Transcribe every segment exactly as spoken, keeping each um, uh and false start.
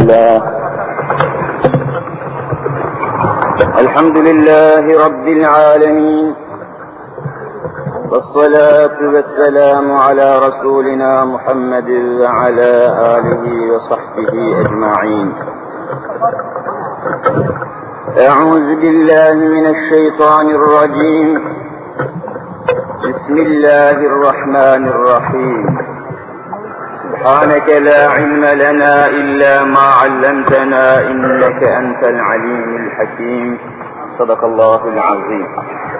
لله الحمد لله رب العالمين، والصلاة والسلام على رسولنا محمد وعلى آله وصحبه أجمعين. أعوذ بالله من الشيطان الرجيم. بسم الله الرحمن الرحيم. سبحانك لا علم لنا إلا ما علمتنا إنك أنت العليم الحكيم. صدق الله العظيم.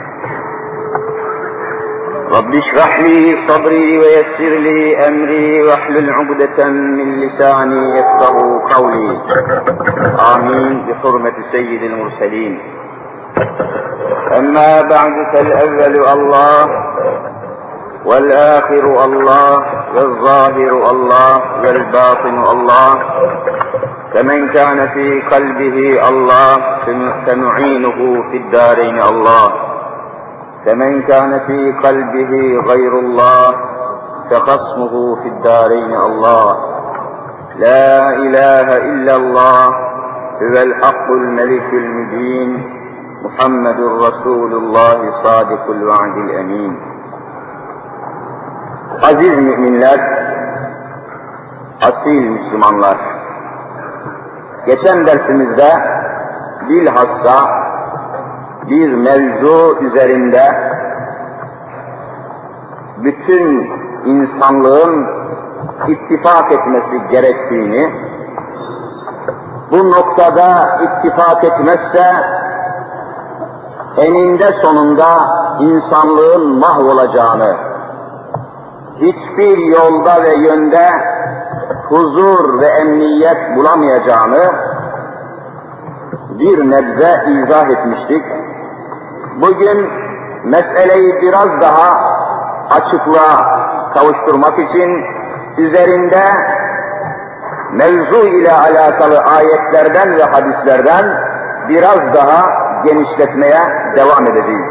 رب اشرح لي صدري ويسر لي أمري واحلل عقدة من لساني يفقهوا قولي. آمين بحرمة سيد المرسلين. أما بعد فالأول الله والآخر الله والظاهر الله والباطن الله، فمن كان في قلبه الله فنعينه في الدارين الله، فمن كان في قلبه غير الله فخصمه في الدارين الله. لا إله إلا الله هو الحق الملك المبين، محمد رسول الله صادق الوعد الأمين. Aziz müminler, asil Müslümanlar, geçen dersimizde bilhassa bir mevzu üzerinde bütün insanlığın ittifak etmesi gerektiğini, bu noktada ittifak etmezse eninde sonunda insanlığın mahvolacağını, hiçbir yolda ve yönde huzur ve emniyet bulamayacağını bir nebze izah etmiştik. Bugün meseleyi biraz daha açıklığa kavuşturmak için üzerinde mevzu ile alakalı ayetlerden ve hadislerden biraz daha genişletmeye devam edeceğiz.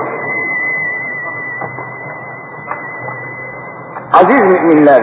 Aziz müminler,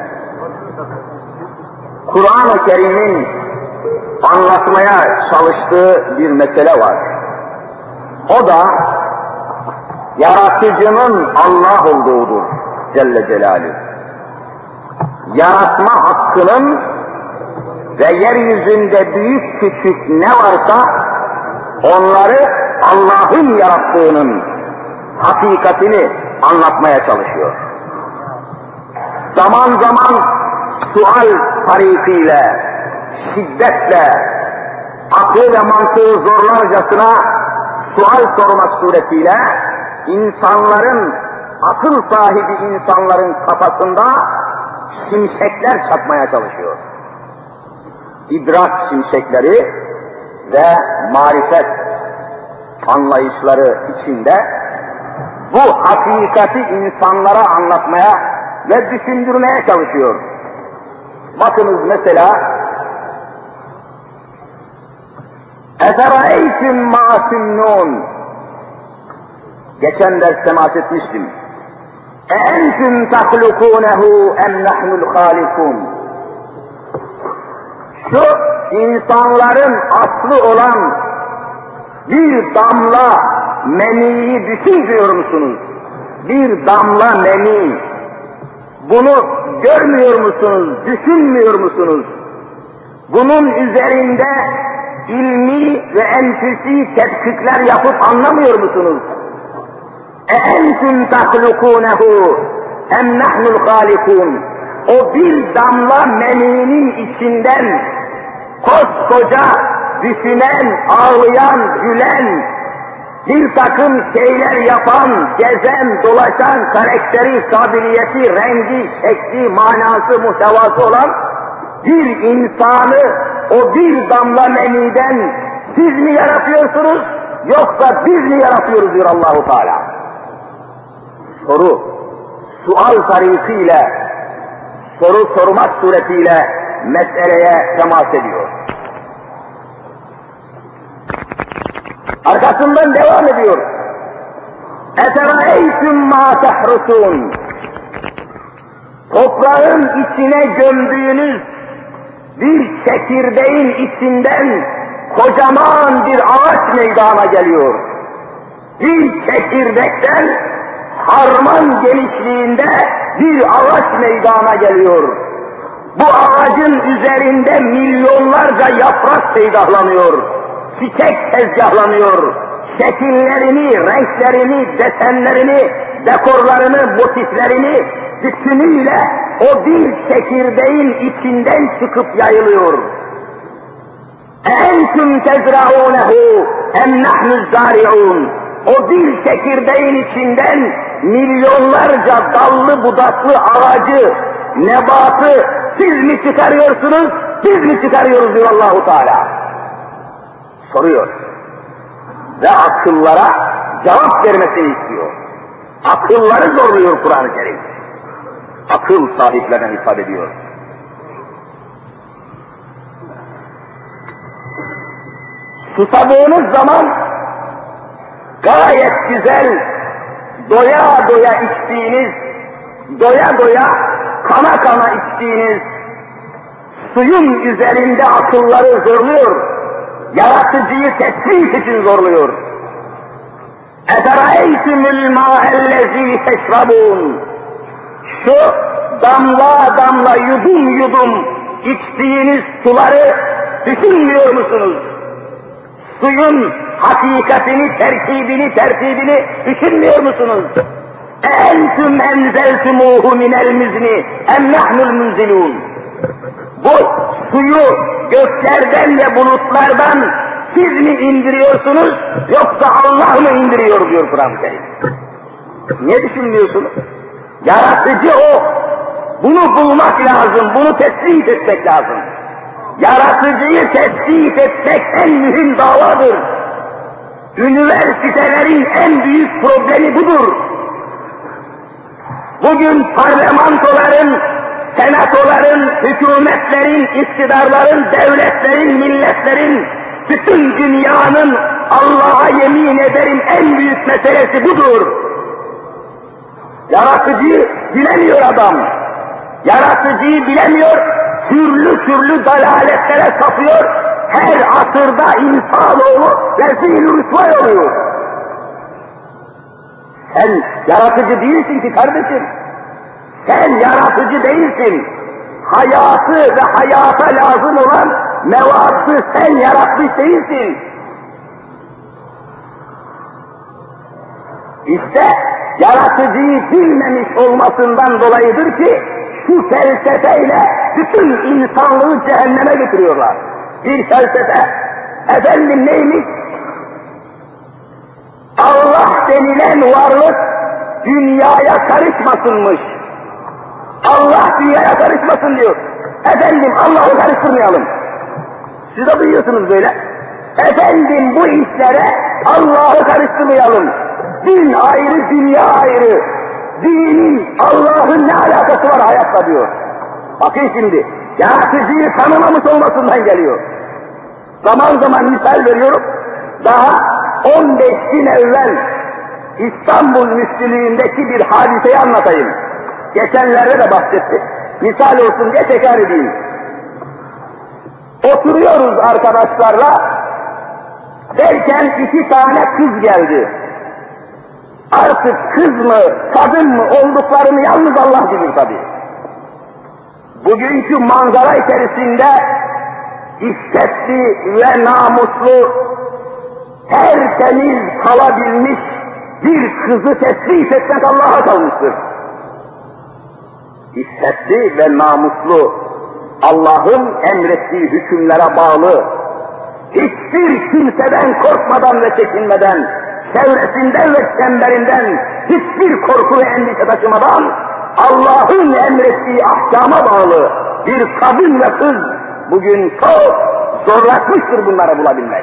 Kur'an-ı Kerim'in anlatmaya çalıştığı bir mesele var. O da yaratıcının Allah olduğudur Celle Celaluhu. Yaratma hakkının ve yeryüzünde büyük küçük ne varsa onları Allah'ın yarattığının hakikatini anlatmaya çalışıyor. Zaman zaman sual tarifiyle, şiddetle, aklı ve mantığı zorlarcasına sual sormak suretiyle insanların, akıl sahibi insanların kafasında şimşekler çakmaya çalışıyor. İdrak şimşekleri ve marifet anlayışları içinde bu hakikati insanlara anlatmaya ve düşündürmeye çalışıyor. Bakınız mesela اَفَرَأَيْتُمْ مَا تُمْنُونَ, geçen ders temas etmiştim. اَاَنْتُمْ تَخْلُقُونَهُ اَمْ نَحْنُ الْخَالِقُونَ. Şu insanların aslı olan bir damla meniyi düşünmüyor musunuz? Bir damla meni. Bunu görmüyor musunuz, düşünmüyor musunuz? Bunun üzerinde ilmi ve enfüsi tetkikler yapıp anlamıyor musunuz? اَاَنْتُمْ تَخْلُقُونَهُ اَمْ نَحْنُ الْخَالِقُونَ. O bir damla meninin içinden koskoca, düşünen, ağlayan, gülen, bir takım şeyler yapan, gezen, dolaşan, karakteri, kabiliyeti, rengi, şekli, manası, muhtevası olan bir insanı o bir damla meniden siz mi yaratıyorsunuz, yoksa biz mi yaratıyoruz diyor Allah-u Teala. Soru, sual tarifiyle, soru sormak suretiyle meseleye temas ediyor. Arkasından devam ediyor. اَفَرَأَيْتُمْ مَا تَحْرُسُونَ. Toprağın içine gömdüğünüz bir çekirdeğin içinden kocaman bir ağaç meydana geliyor. Bir çekirdekten harman genişliğinde bir ağaç meydana geliyor. Bu ağacın üzerinde milyonlarca yaprak peydahlanıyor, çiçek tezgahlanıyor, şekillerini, renklerini, desenlerini, dekorlarını, motiflerini bütünüyle o bir çekirdeğin içinden çıkıp yayılıyor. اَاَنْتُمْ تَزْرَعُونَهُ اَمْ نَحْنُ الزَّارِعُونَ O bir çekirdeğin içinden milyonlarca dallı budaklı ağacı, nebatı siz mi çıkarıyorsunuz, biz mi çıkarıyoruz diyor Allah-u Teala. Soruyor. Ve akıllara cevap vermesini istiyor. Akılları zorluyor Kur'an-ı Kerim. Akıl sahiplerine hitap ediyor. Susadığınız zaman gayet güzel, doya doya içtiğiniz, doya doya, kana kana içtiğiniz suyun üzerinde akılları zorluyor, yaratıcıyı tespit için zorluyor. اَفَرَأَيْتُمُ الْمَاءَ الَّذ۪ي تَشْرَبُونَ Şu damla damla, yudum yudum içtiğiniz suları düşünmüyor musunuz? Suyun hakikatini, terkibini, tertibini düşünmüyor musunuz? اَاَنْتُمْ اَنْزَلْتُمُوهُ مِنَ الْمُزْنِ اَمْ نَحْنُ الْمُنْزِلُونَ Bu suyu göklerden ve bulutlardan siz mi indiriyorsunuz, yoksa Allah mı indiriyor diyor Kur'an-ı Kerim. Niye düşünmüyorsunuz? Yaratıcı o. Bunu bulmak lazım, bunu tespit etmek lazım. Yaratıcıyı tespit etmek en mühim davadır. Üniversitelerin en büyük problemi budur. Bugün parlamentoların, senatoların, hükümetlerin, iktidarların, devletlerin, milletlerin, bütün dünyanın Allah'a yemin ederim en büyük meselesi budur. Yaratıcıyı bilemiyor adam. Yaratıcıyı bilemiyor, türlü türlü dalaletlere sapıyor, her asırda insanoğlu rezil-i rüsvay oluyor. Sen yaratıcı değilsin ki kardeşim, sen yaratıcı değilsin. Hayatı ve hayata lazım olan mevadı sen yaratmış değilsin. İşte yaratıcıyı bilmemiş olmasından dolayıdır ki şu felsefeyle bütün insanlığı cehenneme götürüyorlar. Bir felsefe, efendim neymiş? Allah denilen varlık dünyaya karışmasınmış. Allah dünyaya karışmasın diyor. Efendim Allah'ı karıştırmayalım. Siz de duyuyorsunuz böyle. Efendim bu işlere Allah'ı karıştırmayalım. Din ayrı, dünya ayrı. Dinin, Allah'ın ne alakası var hayatta diyor. Bakın şimdi, yaratıcıyı tanımamış olmasından geliyor. Zaman zaman misal veriyorum. Daha on beş gün evvel İstanbul Müftülüğü'ndeki bir hadiseyi anlatayım. Geçenlerde de bahsettik. Misal olsun diye tekrar edeyim. Oturuyoruz arkadaşlarla, derken iki tane kız geldi. Artık kız mı, kadın mı olduklarını yalnız Allah bilir tabii. Bugünkü manzara içerisinde iffetli ve namuslu, tertemiz kalabilmiş bir kızı tespit etmek Allah'a kalmıştır. İffetli ve namuslu, Allah'ın emrettiği hükümlere bağlı, hiçbir kimseden korkmadan ve çekinmeden, çevresinden ve çemberinden hiçbir korku ve endişe taşımadan, Allah'ın emrettiği ahkama bağlı bir kadın ve kız bugün çok zorlaşmıştır bunları bulabilmek.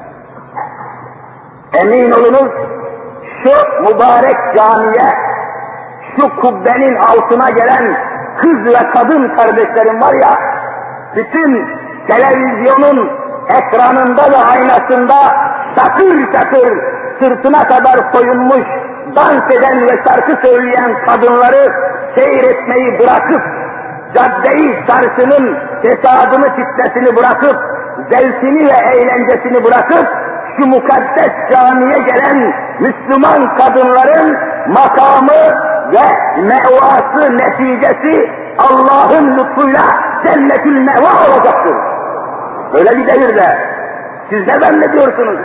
Emin olunuz, şu mübarek camiye, şu kubbenin altına gelen kız ve kadın kardeşlerim var ya, bütün televizyonun ekranında ve aynasında şakır şakır sırtına kadar soyunmuş, dans eden ve şarkı söyleyen kadınları seyretmeyi bırakıp cadde-i çarşının fesadını, fitnesini bırakıp, zevkini ve eğlencesini bırakıp, şu mukaddes camiye gelen Müslüman kadınların makamı ve mevası, neticesi Allah'ın lütfuyla cennetül meva olacaktır. Böyle bir devirde siz ne zannediyorsunuz?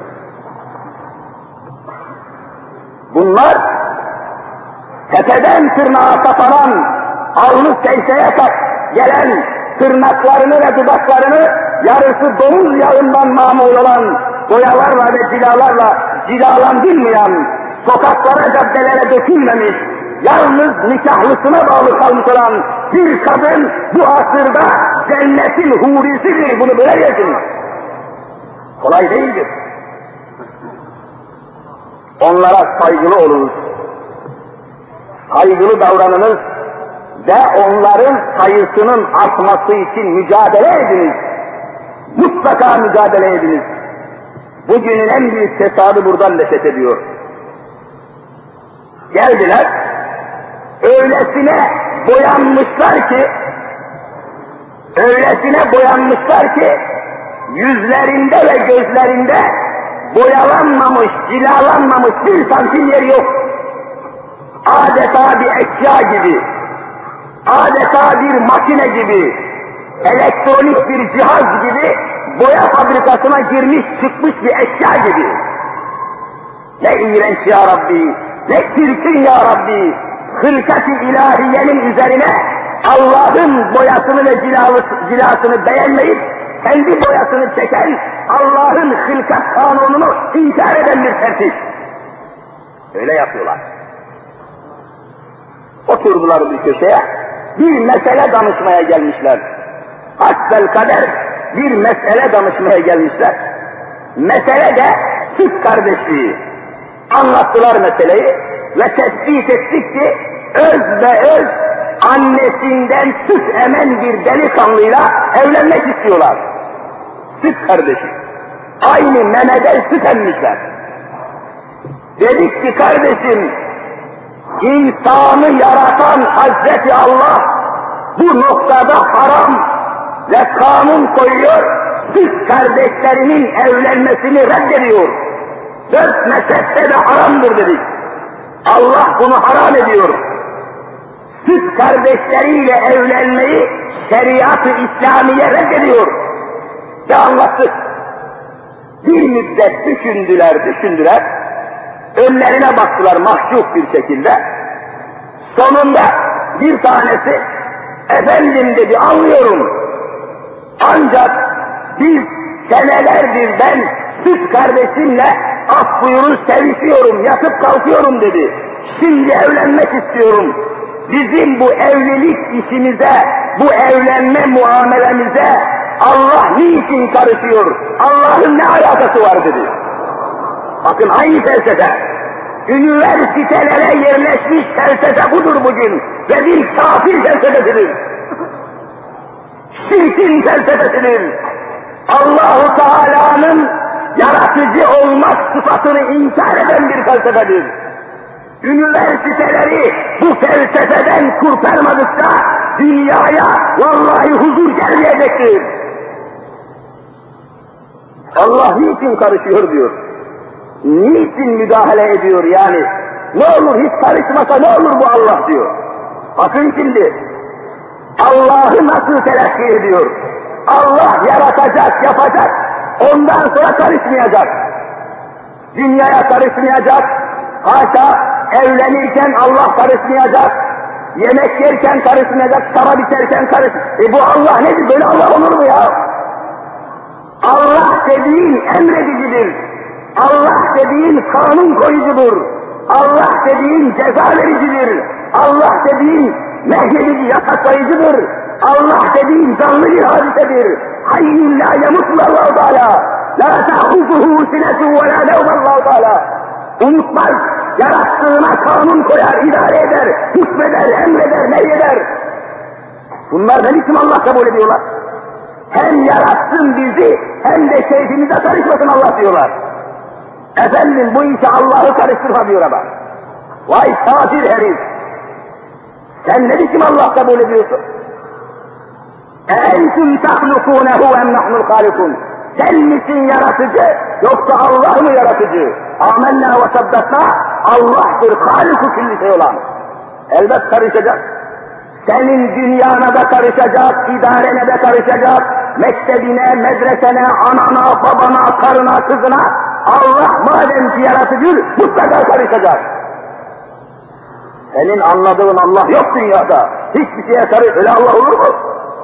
Bunlar tepeden tırnağa saparan, alnı secdeye gelen tırnaklarını ve dudaklarını yarısı domuz yağından mamul olan boyalarla ve cilalarla cilalandırmayan, sokaklara, caddelere dökülmemiş, yalnız nikahlısına bağlı kalmış olan bir kadın bu asırda cennetin hurisidir. Bunu böyle yazın. Kolay değildir. Onlara saygılı olunuz. Saygılı davranınız ve onların sayısının artması için mücadele ediniz. Mutlaka mücadele ediniz. Bugünün en büyük fesadı buradan nefret ediyor. Geldiler, öylesine boyanmışlar ki, öylesine boyanmışlar ki, yüzlerinde ve gözlerinde boyalanmamış, cilalanmamış bir santim yer yok. Adeta bir eşya gibi, adeta bir makine gibi, elektronik bir cihaz gibi, boya fabrikasına girmiş çıkmış bir eşya gibi. Ne iğrenç ya Rabbi, ne çirkin ya Rabbi, hılkat-ı ilahiyenin üzerine Allah'ın boyasını ve cilasını beğenmeyip, kendi boyasını çeken, Allah'ın hılkat kanununu inkar eden bir tertip. Öyle yapıyorlar. Oturdular bir köşeye, bir mesele danışmaya gelmişler. Hasbel kader bir mesele danışmaya gelmişler. Mesele de süt kardeşliği. Anlattılar meseleyi ve tespit ettik ki öz ve öz annesinden süt emen bir delikanlıyla evlenmek istiyorlar. Süt kardeşi. Aynı memeden süt emmişler. Dedik ki kardeşim, insanı yaratan Hazreti Allah bu noktada haram ve kanun koyuyor, süt kardeşlerinin evlenmesini reddediyor. Dört mezhepte de haramdır dedik. Allah bunu haram ediyor. Süt kardeşleriyle evlenmeyi şeriat-ı İslamiye reddediyor. Ve anlattık. Bir müddet düşündüler, düşündüler. Önlerine baktılar mahcup bir şekilde. Sonunda bir tanesi, efendim dedi, anlıyorum. Ancak biz senelerdir ben süt kardeşimle af buyurun sevişiyorum, yatıp kalkıyorum dedi. Şimdi evlenmek istiyorum. Bizim bu evlilik işimize, bu evlenme muamelemize Allah niçin karışıyor? Allah'ın ne alakası var dedi. Bakın aynı felsefe. Üniversitelere yerleşmiş felsefe budur bugün ve bir kafir felsefesidir. Şirkin felsefesidir. Allah-u Teala'nın yaratıcı olmak sıfatını inkar eden bir felsefedir. Üniversiteleri bu felsefeden kurtarmadıkça dünyaya vallahi huzur gelmeyecektir. Allah niçin karışıyor diyor. Niçin müdahale ediyor yani? Ne olur hiç karışmasa ne olur bu Allah diyor. Bakın şimdi, Allah'ı nasıl telakki ediyor? Allah yaratacak, yapacak, ondan sonra karışmayacak. Dünyaya karışmayacak, haşa evlenirken Allah karışmayacak, yemek yerken karışmayacak, şarap içerken karışmayacak. E bu Allah nedir? Böyle Allah olur mu ya? Allah dediğin emredicidir. Allah dediğin kanun koyucudur. Allah dediğin ceza vericidir. Allah dediğin nehyedici, yasaklayıcıdır. Allah dediğin canlı bir hadisedir. Hayyun la yemutlu Allah-u Teala. La ta'huzuhu sinetu ve la nevm Allah-u Teala. Unutmaz, yarattığına kanun koyar, idare eder, hükmeder, emreder, nehyeder. Bunlar ne biçim Allah kabul ediyorlar? Hem yaratsın bizi, hem de keyfimize karışmasın Allah diyorlar. Efendim bu işe Allah'ı karıştırma diyor adam. Vay kafir herif! Sen ne biçim Allah kabul ediyorsun? اَاَنْتُمْ تَخْلُقُونَهُ اَمْ نَحْنُ الْخَالِقُونَ. Sen misin yaratıcı, yoksa Allah mı yaratıcı? Âmennâ ve saddaknâ, Allah'tır hâlik-u külli şey olan. Elbet karışacak. Senin dünyana da karışacak, idarene de karışacak, mektebine, medresene, anana, babana, karına, kızına, Allah madem ki yaratıcı, mutlaka karışacak. Senin anladığın Allah yok dünyada. Hiçbir şeye karış, öyle Allah olur mu?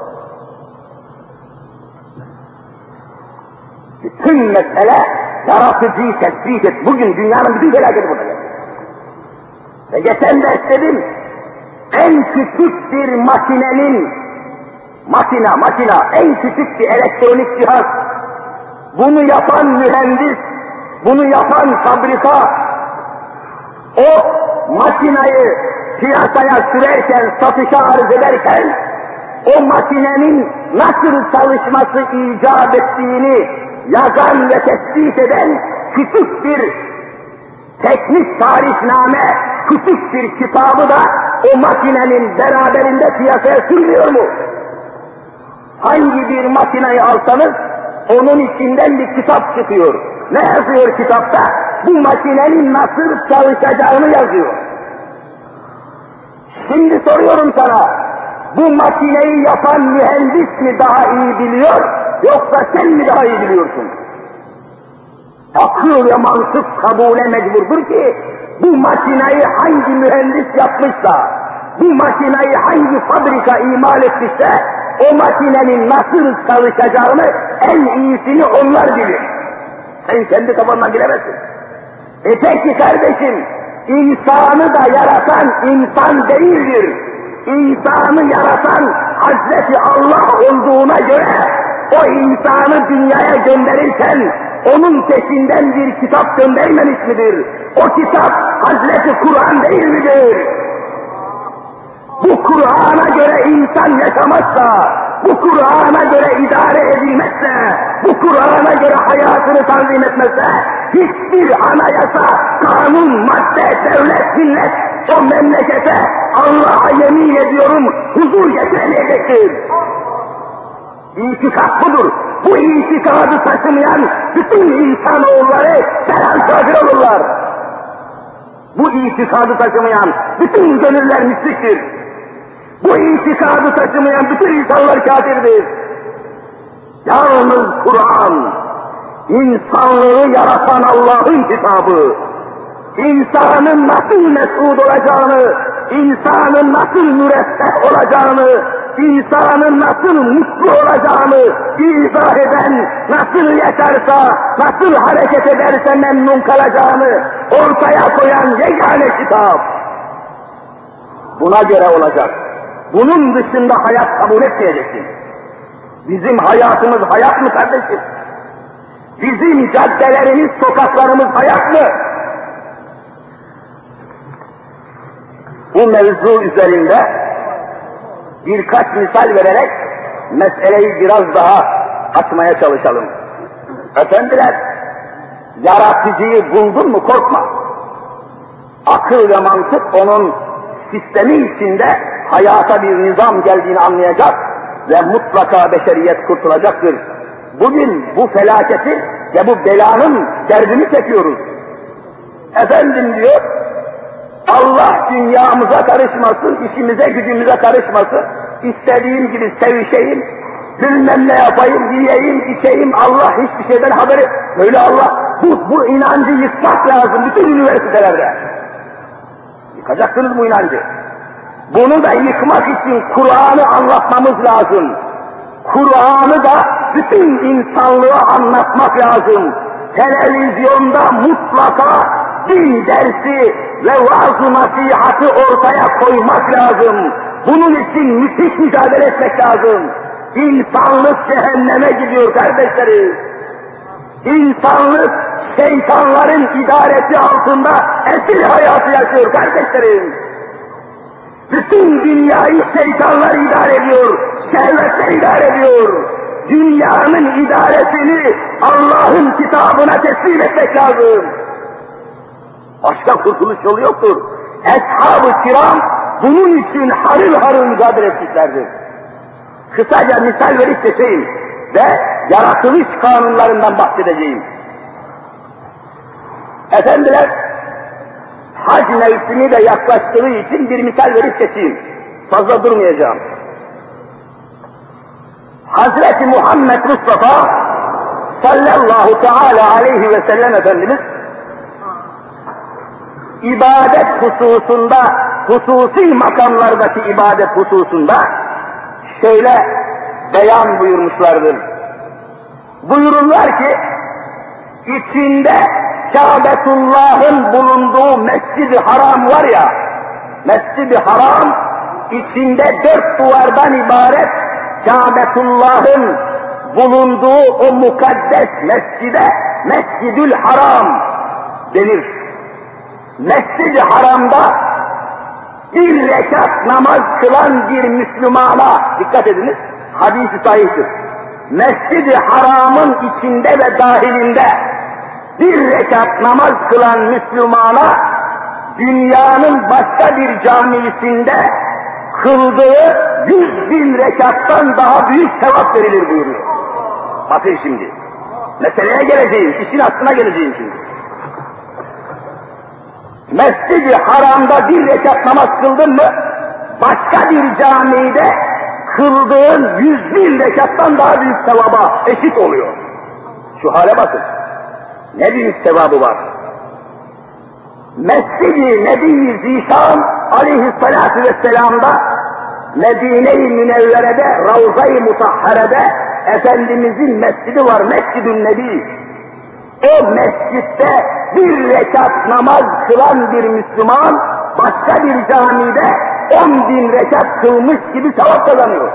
Bütün mesele yaratıcıyı tespit et. Bugün dünyanın bütün felaketi burada. Ve geçen de istedim, en küçük bir makinenin, makina, makina, en küçük bir elektronik cihaz, bunu yapan mühendis, bunu yapan fabrika, o makinayı piyasaya sürerken, satışa arz ederken, o makinenin nasıl çalışması icap ettiğini yazan ve tespit eden küçük bir teknik tarifname, küçük bir kitabı da o makinenin beraberinde piyasaya sürmüyor mu? Hangi bir makineyi alsanız, onun içinden bir kitap çıkıyor. Ne yazıyor kitapta? Bu makinenin nasıl çalışacağını yazıyor. Şimdi soruyorum sana, bu makineyi yapan mühendis mi daha iyi biliyor, yoksa sen mi daha iyi biliyorsun? Akıl ve mantık kabule mecburdur ki, bu makinayı hangi mühendis yapmışsa, bu makinayı hangi fabrika imal etmişse, o makinenin nasıl çalışacağını en iyisini onlar bilir. Sen kendi kafandan bilemezsin. E peki kardeşim, insanı da yaratan insan değildir. İnsanı yaratan Hazreti Allah olduğuna göre, o insanı dünyaya gönderirken, onun peşinden bir kitap göndermemiş midir? O kitap Hazreti Kur'an değil midir? Bu Kur'an'a göre insan yaşamazsa, bu Kur'an'a göre idare edilmezse, bu Kur'an'a göre hayatını tanzim etmezse, hiçbir anayasa, kanun, madde, devlet, millet o memlekete Allah'a yemin ediyorum huzur getirmeyecektir. İtikat budur. Bu itikadı taşımayan bütün insanoğulları derhal kafir olurlar. Bu itikadı taşımayan bütün gönüller müşriktir. Bu itikadı taşımayan bütün insanlar kafirdir. Yalnız Kur'an, insanlığı yaratan Allah'ın kitabı, insanın nasıl mes'ud olacağını, insanın nasıl müreffeh olacağını, insanın nasıl mutlu olacağını izah eden, nasıl yaşarsa, nasıl hareket ederse memnun kalacağını ortaya koyan yegane kitap. Buna göre olacak. Bunun dışında hayat kabul etmeyeceksin. Bizim hayatımız hayat mı kardeşim? Bizim caddelerimiz, sokaklarımız hayat mı? Bu mevzu üzerinde birkaç misal vererek meseleyi biraz daha açmaya çalışalım. Efendiler, yaratıcıyı buldun mu korkma. Akıl ve mantık onun sistemi içinde hayata bir nizam geldiğini anlayacak ve mutlaka beşeriyet kurtulacaktır. Bugün bu felaketi ve bu belanın derdini çekiyoruz. Efendim diyor, Allah dünyamıza karışmasın, işimize gücümüze karışmasın, istediğim gibi sevişeyim, bilmem ne yapayım, yiyeyim, içeyim, Allah hiçbir şeyden haberi, böyle Allah, bu, bu inancı yıkmak lazım bütün üniversitelerde. Yıkacaksınız bu inancı. Bunu da yıkmak için Kur'an'ı anlatmamız lazım. Kur'an'ı da bütün insanlığa anlatmak lazım. Televizyonda mutlaka din dersi ve vaaz-ı nasihatı ortaya koymak lazım. Bunun için müthiş mücadele etmek lazım. İnsanlık cehenneme gidiyor kardeşlerim. İnsanlık şeytanların idaresi altında esir hayatı yaşıyor kardeşlerim. Bütün dünyayı şeytanlar idare ediyor, şehvetler idare ediyor. Dünyanın idaresini Allah'ın kitabına teslim etmek lazım. Başka kurtuluş yolu yoktur. Eshab-ı kiram bunun için harıl harıl mücadele etmişlerdir. kısaca misal verip geçeyim ve yaratılış kanunlarından bahsedeceğim. Efendiler, hac mevsimi de yaklaştığı için bir misal verip geçeyim. Fazla durmayacağım. Hazreti Muhammed Mustafa sallallahu teala aleyhi ve sellem Efendimiz ibadet hususunda, hususi makamlardaki ibadet hususunda şöyle beyan buyurmuşlardır. Buyururlar ki, içinde Kâbetullah'ın bulunduğu Mescid-i Haram var ya, Mescid-i Haram içinde dört duvardan ibaret Kâbetullah'ın bulunduğu o mukaddes mescide Mescid-ül Haram denir. Mescid-i Haram'da bir rekat namaz kılan bir Müslümana, dikkat ediniz, hadis-i sahihtir. Mescid-i Haram'ın içinde ve dahilinde bir rekat namaz kılan Müslümana dünyanın başka bir camisinde kıldığı yüz bin rekattan daha büyük sevap verilir buyuruyor. Bakın şimdi, meseleye geleceğim, işin aslına geleceğim şimdi. Mescid-i Haram'da bir rekat namaz kıldın mı, başka bir camide kıldığın yüz bin rekattan daha büyük sevaba eşit oluyor. Şu hale bakın, ne büyük sevabı var. Mescid-i Nebi-i Zişan aleyhissalâtu vesselâm'da Medine-i Münevvere'de, Ravza-i Mutahhare'de Efendimizin mescidi var, Mescid-ü Nebi. O mescitte bir rekat namaz kılan bir Müslüman, başka bir camide on bin rekat kılmış gibi sevap kazanıyor.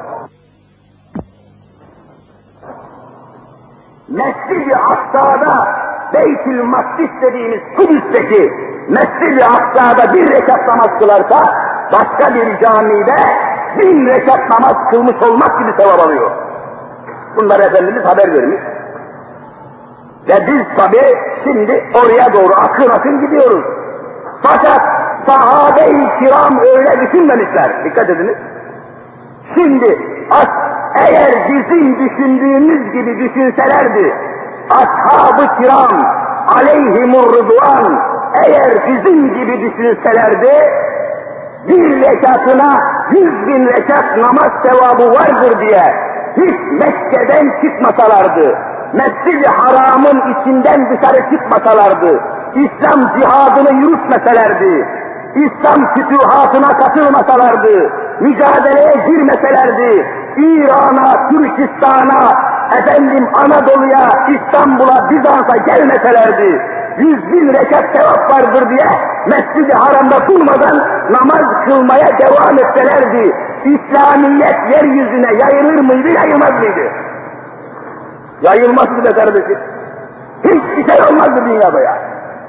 Mescid-i Aksa'da, Beyt-ül Makdis dediğimiz Kudüs'teki Mescid-i Aksa'da bir rekat namaz kılarsa, başka bir camide bin rekat namaz kılmış olmak gibi sevap alıyor. Bunlar Efendimiz haber vermiş. Ve biz tabi şimdi oraya doğru akın akın gidiyoruz. Fakat sahabe-i kiram öyle düşünmemişler. Dikkat ediniz. Şimdi as eğer bizim düşündüğümüz gibi düşünselerdi, ashab-ı kiram aleyhimur rıdvan eğer bizim gibi düşünselerdi, bir rekatına yüz bin rekat namaz sevabı vardır diye hiç Mekke'den çıkmasalardı, Mescid-i Haram'ın içinden dışarı çıkmasalardı, İslam cihadını yürütmeselerdi, İslam fütühatına katılmasalardı, mücadeleye girmeselerdi, İran'a, Türkistan'a, efendim Anadolu'ya, İstanbul'a, Bizans'a gelmeselerdi, yüz bin rekat sevap vardır diye Mescid-i Haram'da durmadan namaz kılmaya devam etselerdi, İslamiyet yeryüzüne yayılır mıydı, yayılmaz mıydı? Yayılmazdı be kardeşim. Hiçbir şey olmazdı dünyada ya.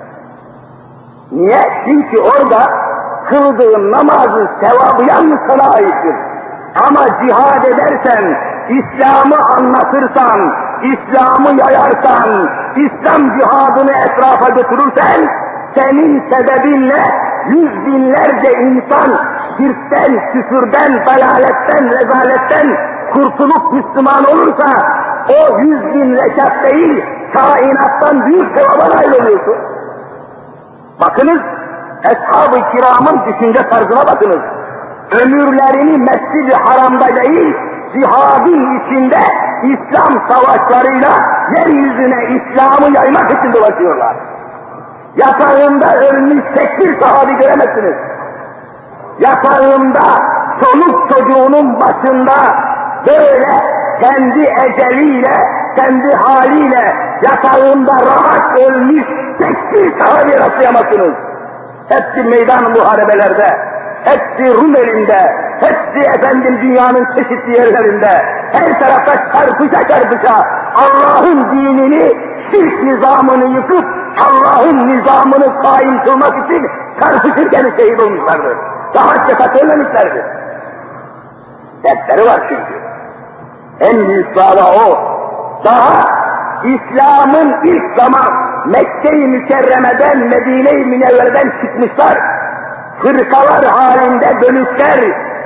Niye? Çünkü orada kıldığın namazın sevabı yalnız sana aittir. Ama cihad edersen, İslam'ı anlatırsan, İslam'ı yayarsan, İslam cihadını etrafa götürürsen, senin sebebinle yüz binlerce insan şirkten, küfürden, dalaletten, rezaletten kurtulup Müslüman olursa, o yüz bin rekat değil, kainattan büyük sevaba nail oluyorsun. Bakınız, Eshab-ı Kiram'ın düşünce tarzına bakınız. Ömürlerini Mescid-i Haram'da değil, cihadın içinde İslam savaşlarıyla yeryüzüne İslam'ı yaymak için dolaşıyorlar. Yatağında ölmüş tek bir sahabi göremezsiniz. Yatağında çoluk çocuğunun başında böyle kendi eceliyle, kendi haliyle yatağında rahat ölmüş tek bir sahabi rastlayamazsınız. Hepsi meydan muharebelerde, hepsi Rum elinde, hepsi efendim dünyanın çeşitli yerlerinde, her tarafta çarpışa çarpışa Allah'ın dinini, şirk nizamını yıkıp Allah'ın nizamını kaim kılmak için çarpışırken şehit olmuşlardır. Daha cepat ölmemişlerdir. Dersleri var çünkü. En büyük dava o. Daha İslam'ın ilk zaman Mekke-i Mükerreme'den, Medine-i Münevvere'den çıkmışlar. Fırkalar halinde dönüşler,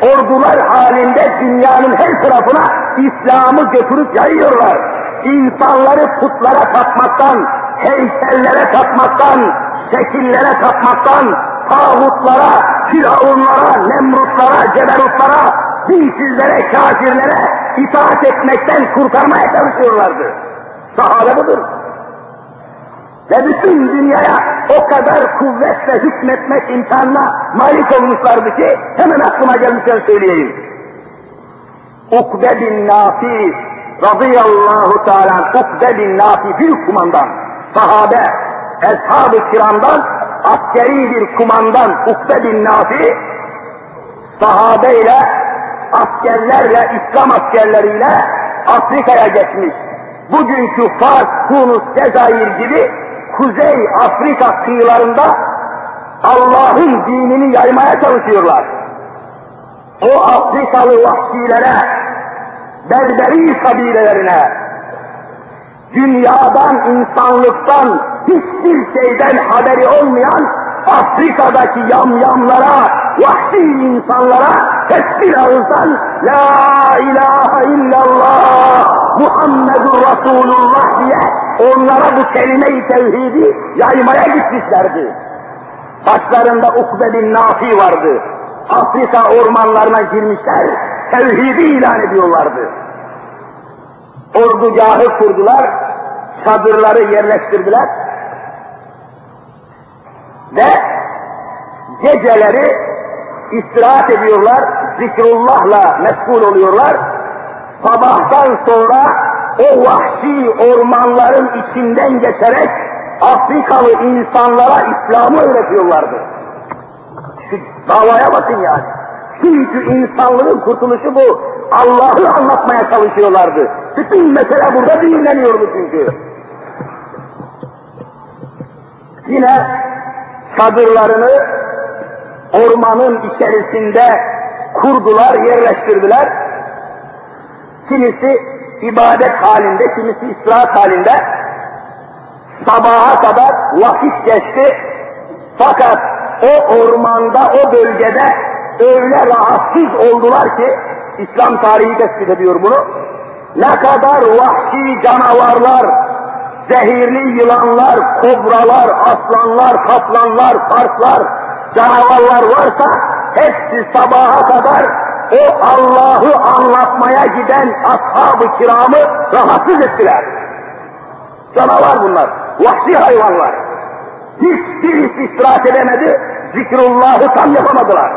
ordular halinde dünyanın her tarafına İslam'ı götürüp yayıyorlar. İnsanları putlara tapmaktan, heykellere tapmaktan, şekillere tapmaktan, tağutlara, firavunlara, nemrutlara, ceberutlara, dinsizlere, kafirlere itaat etmekten kurtarmaya çalışıyorlardı. Sahabe budur. Ve bütün dünyaya o kadar kuvvetle hükmetmek imkanına malik olmuşlardı ki hemen aklıma gelmişken söyleyeyim. Ukbe bin Nafi radıyallahu teala, Ukbe bin Nafi bir kumandan, sahabe, eshab-ı kiramdan askeri bir kumandan Ukbe bin Nafi, sahabeyle, askerlerle, İslam askerleriyle Afrika'ya geçmiş. Bugünkü Fas, Tunus, Cezayir gibi Kuzey Afrika kıyılarında Allah'ın dinini yaymaya çalışıyorlar. O Afrikalı vahşilere, Berberi kabilelerine, dünyadan, insanlıktan, hiçbir şeyden haberi olmayan Afrika'daki yamyamlara, vahşi insanlara tek bir ağızdan La ilahe illallah Muhammedur Resulullah diye onlara bu kelime-i tevhidi yaymaya gitmişlerdi. Başlarında Ukbe bin Nafi vardı. Afrika ormanlarına girmişler, tevhidi ilan ediyorlardı. Ordugahı kurdular, çadırları yerleştirdiler ve geceleri istirahat ediyorlar, zikrullahla meşgul oluyorlar. Sabahtan sonra o vahşi ormanların içinden geçerek Afrikalı insanlara İslam'ı öğretiyorlardı. Şu davaya bakın yani. Çünkü insanlığın kurtuluşu bu. Allah'ı anlatmaya çalışıyorlardı. Bütün mesele burada dinleniyordu çünkü. Yine çadırlarını ormanın içerisinde kurdular, yerleştirdiler. Kimisi ibadet halinde, kimisi istirahat halinde. Sabaha kadar vakit geçti. Fakat o ormanda, o bölgede öyle rahatsız oldular ki, İslam tarihi tespit ediyor bunu. Ne kadar vahşi canavarlar, zehirli yılanlar, kobralar, aslanlar, kaplanlar, karslar, canavarlar varsa hepsi sabaha kadar o Allah'ı anlatmaya giden ashab-ı kiramı rahatsız ettiler. Canavar bunlar, vahşi hayvanlar. Hiçbirisi istirahat edemedi, zikrullahı tam yapamadılar.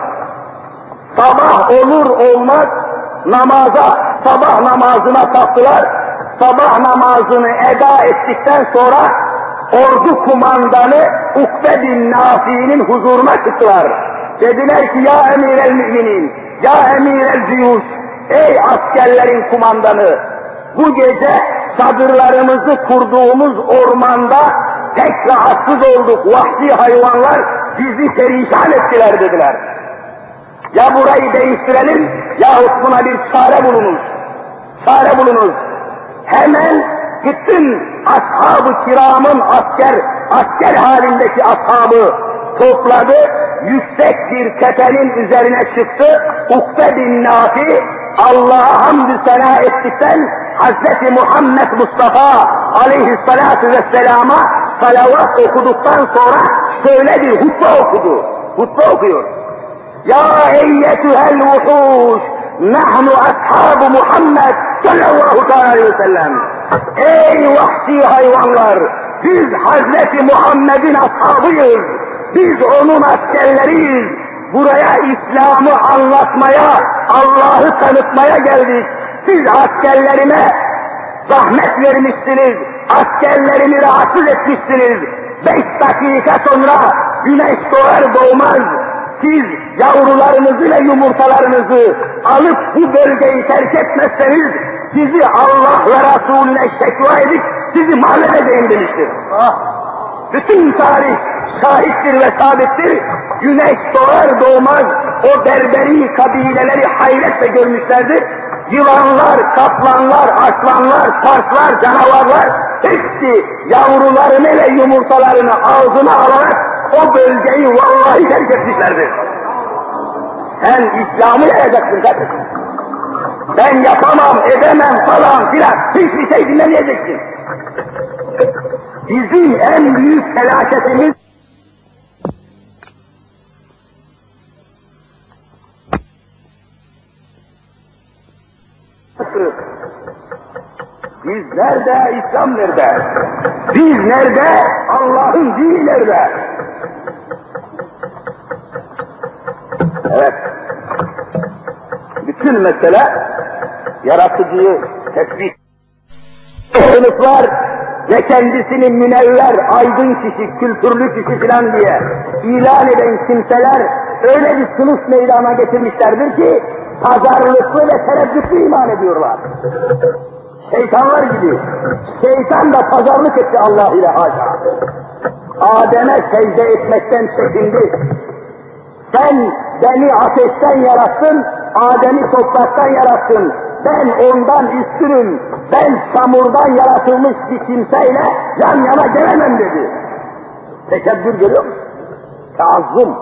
Sabah olur olmaz namaza, sabah namazına kalktılar. Sabah namazını eda ettikten sonra ordu kumandanı Ukbe bin Nafi'nin huzuruna çıktılar. Dediler ki ya emir el müminin, ya emir el ciyuş, ey askerlerin kumandanı, bu gece çadırlarımızı kurduğumuz ormanda pek rahatsız olduk, vahşi hayvanlar bizi perişan ettiler dediler. Ya burayı değiştirelim, yahut buna bir çare bulunuz. Çare bulunuz. Hemen bütün ashab-ı kiramın asker, asker halindeki ashabı topladı, yüksek bir tepenin üzerine çıktı. Ukbe bin Nafi, Allah'a hamdü sena ettikten Hazreti Muhammed Mustafa aleyhissalatu vesselama salavat okuduktan sonra şöyle bir hutbe okudu. Hutbe okuyor. Ya eyyetühel vuhuş, nahnu ashab-ı Muhammed sallallahu aleyhi ve sellem. Ey vahşi hayvanlar, biz Hazreti Muhammed'in ashabıyız. Biz onun askerleriyiz. Buraya İslam'ı anlatmaya, Allah'ı tanıtmaya geldik. Siz askerlerime zahmet vermişsiniz, askerlerimi rahatsız etmişsiniz. Beş dakika sonra güneş doğar doğmaz, siz yavrularınızı ve yumurtalarınızı alıp bu bölgeyi terk etmezseniz, sizi Allah ve Resulüne şekva edip sizi mahvedeceğim demiştir. Bütün tarih şahittir ve sabittir. Güneş doğar doğmaz o berberi kabileleri hayretle görmüşlerdir. Yılanlar, kaplanlar, aslanlar, sarslar, canavarlar hepsi yavrularını ve yumurtalarını ağzına alarak o bölgeyi vallahi terk etmişlerdir. Sen İslam'ı yayacaksın kardeşim. Ben yapamam, edemem falan filan, hiçbir şey dinlemeyeceksin. Bizim en büyük felaketimiz biz nerede, İslam nerede? Biz nerede, Allah'ın dini nerede? Evet. Bütün mesele yaratıcıyı tespit. Sınıflar ve kendisini münevver, aydın kişi, kültürlü kişi filan diye ilan eden kimseler öyle bir sınıf meydana getirmişlerdir ki pazarlıklı ve tereddütlü iman ediyorlar. Şeytanlar gibi. Şeytan da pazarlık etti Allah ile haşa. Adem'e secde etmekten çekindi. Sen beni ateşten yarattın, Adem'i topraktan yarattın. Ben ondan üstünüm, ben çamurdan yaratılmış bir kimseyle yan yana gelemem dedi. Tekebbür görüyor musun? Taazzum.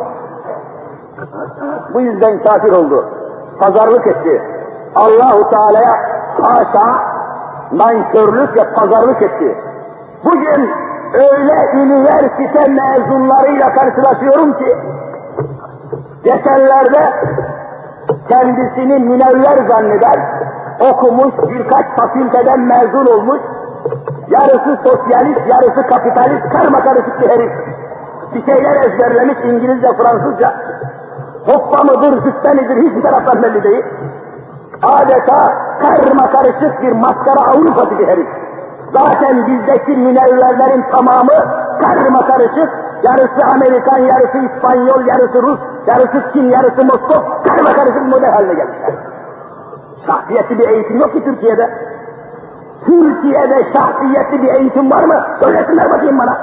Bu yüzden kafir oldu. Pazarlık etti. Allah-u Teala'ya haşa nankörlük ve pazarlık etti. Bugün öyle üniversite mezunlarıyla karşılaşıyorum ki geçenlerde kendisini münevver zanneder, okumuş, birkaç fakülteden mezun olmuş, yarısı sosyalist, yarısı kapitalist, karma karışık bir herif. Bir şeyler ezberlemiş İngilizce, Fransızca. Hoppa mıdır, züppe midir, hiçbir taraftan belli değil. Adeta karma karışık bir maskara Avrupa'sı bir herif. Zaten bizdeki münevverlerin tamamı karma karışık, yarısı Amerikan, yarısı İspanyol, yarısı Rus, yarısı Çin, yarısı Moskov, karma karışık model haline gelmişler. Şahsiyetli bir eğitim yok ki Türkiye'de. Türkiye'de şahsiyetli bir eğitim var mı? Söylesinler bakayım bana.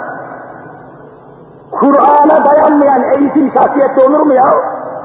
Kur'an'a dayanmayan eğitim şahsiyetli olur mu ya?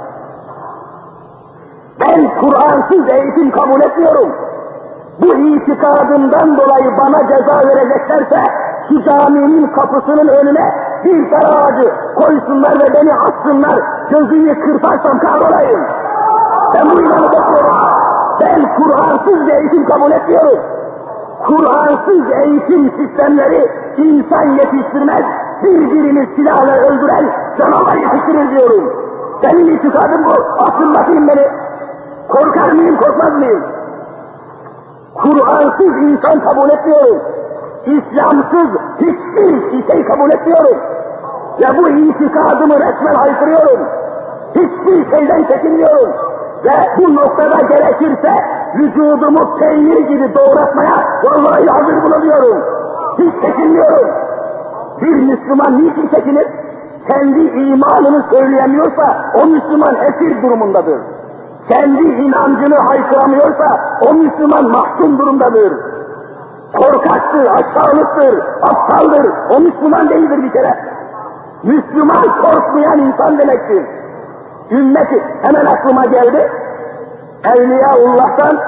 Ben Kur'ansız eğitim kabul etmiyorum. Bu itikadımdan dolayı bana ceza vereceklerse şu caminin kapısının önüne bir tane ağacı koysunlar ve beni assınlar, gözünü kırparsam kahrolayım. Ben bu ilanı bekliyorum. Ben Kur'ansız eğitim kabul etmiyorum. Kur'ansız eğitim sistemleri insan yetiştirmez, birbirini silahla öldüren canavar yetiştirir diyorum. Benim itikadım bu. Asın bakayım beni. Korkar mıyım, korkmaz mıyım? Kur'ansız insan kabul etmiyorum. İslamsız hiçbir şey kabul etmiyorum. Ve bu itikadımı resmen haykırıyorum. Hiçbir şeyden çekinmiyorum. Ve bu noktada gerekirse vücudumu peynir gibi doğratmaya vallahi hazır bulunuyorum. Hiç çekinmiyorum. Bir Müslüman niçin çekinir? Kendi imanını söyleyemiyorsa o Müslüman esir durumundadır. Kendi inancını haykıramıyorsa o Müslüman mahkum durumdadır. Korkaktır, aşağılıktır, aptaldır, o Müslüman değildir bir kere. Müslüman korkmayan insan demektir. Ümmeti hemen aklıma geldi. Evliyaullah'tan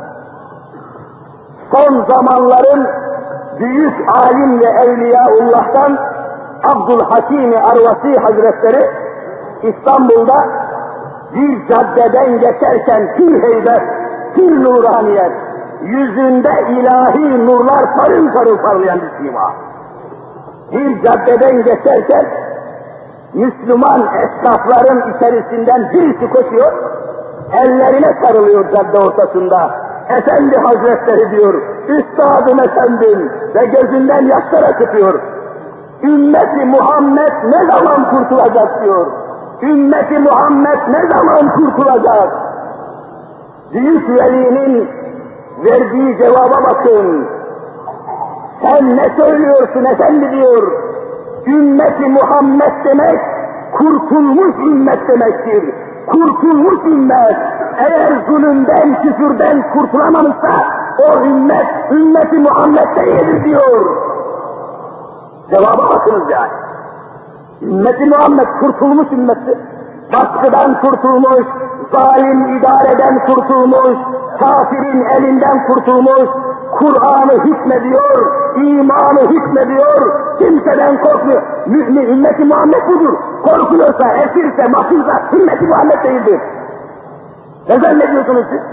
son zamanların büyük alim ve Evliyaullah'tan Abdülhakim Arvasi Hazretleri İstanbul'da bir caddeden geçerken pür heybet, pür nuraniyet, yüzünde ilahi nurlar parıl parıl parlayan bir sima. Bir caddeden geçerken Müslüman esnafların içerisinden birisi koşuyor, ellerine sarılıyor cadde ortasında. Efendi Hazretleri diyor, Üstadım efendim ve gözünden yaşlar akıtıyor. Ümmeti Muhammed ne zaman kurtulacak diyor. Ümmeti Muhammed ne zaman kurtulacak? Büyük velinin verdiği cevaba bakın. Sen ne söylüyorsun efendi diyor. Ümmeti Muhammed demek, kurtulmuş ümmet demektir. Kurtulmuş ümmet, eğer zulümden, küfürden kurtulamamışsa, o ümmet, ümmeti Muhammed değildir diyor. Cevaba bakınız yani. Ümmeti Muhammed kurtulmuş ümmettir. Baskıdan kurtulmuş, zalim idareden kurtulmuş, kafirin elinden kurtulmuş, Kur'an'ı hükmediyor, imanı hükmediyor, kimseden korkmuyor. Mümin, ümmeti Muhammed budur. Korkuyorsa, esirse, mahkumsa ümmeti Muhammed değildir. Ne zannediyorsunuz siz?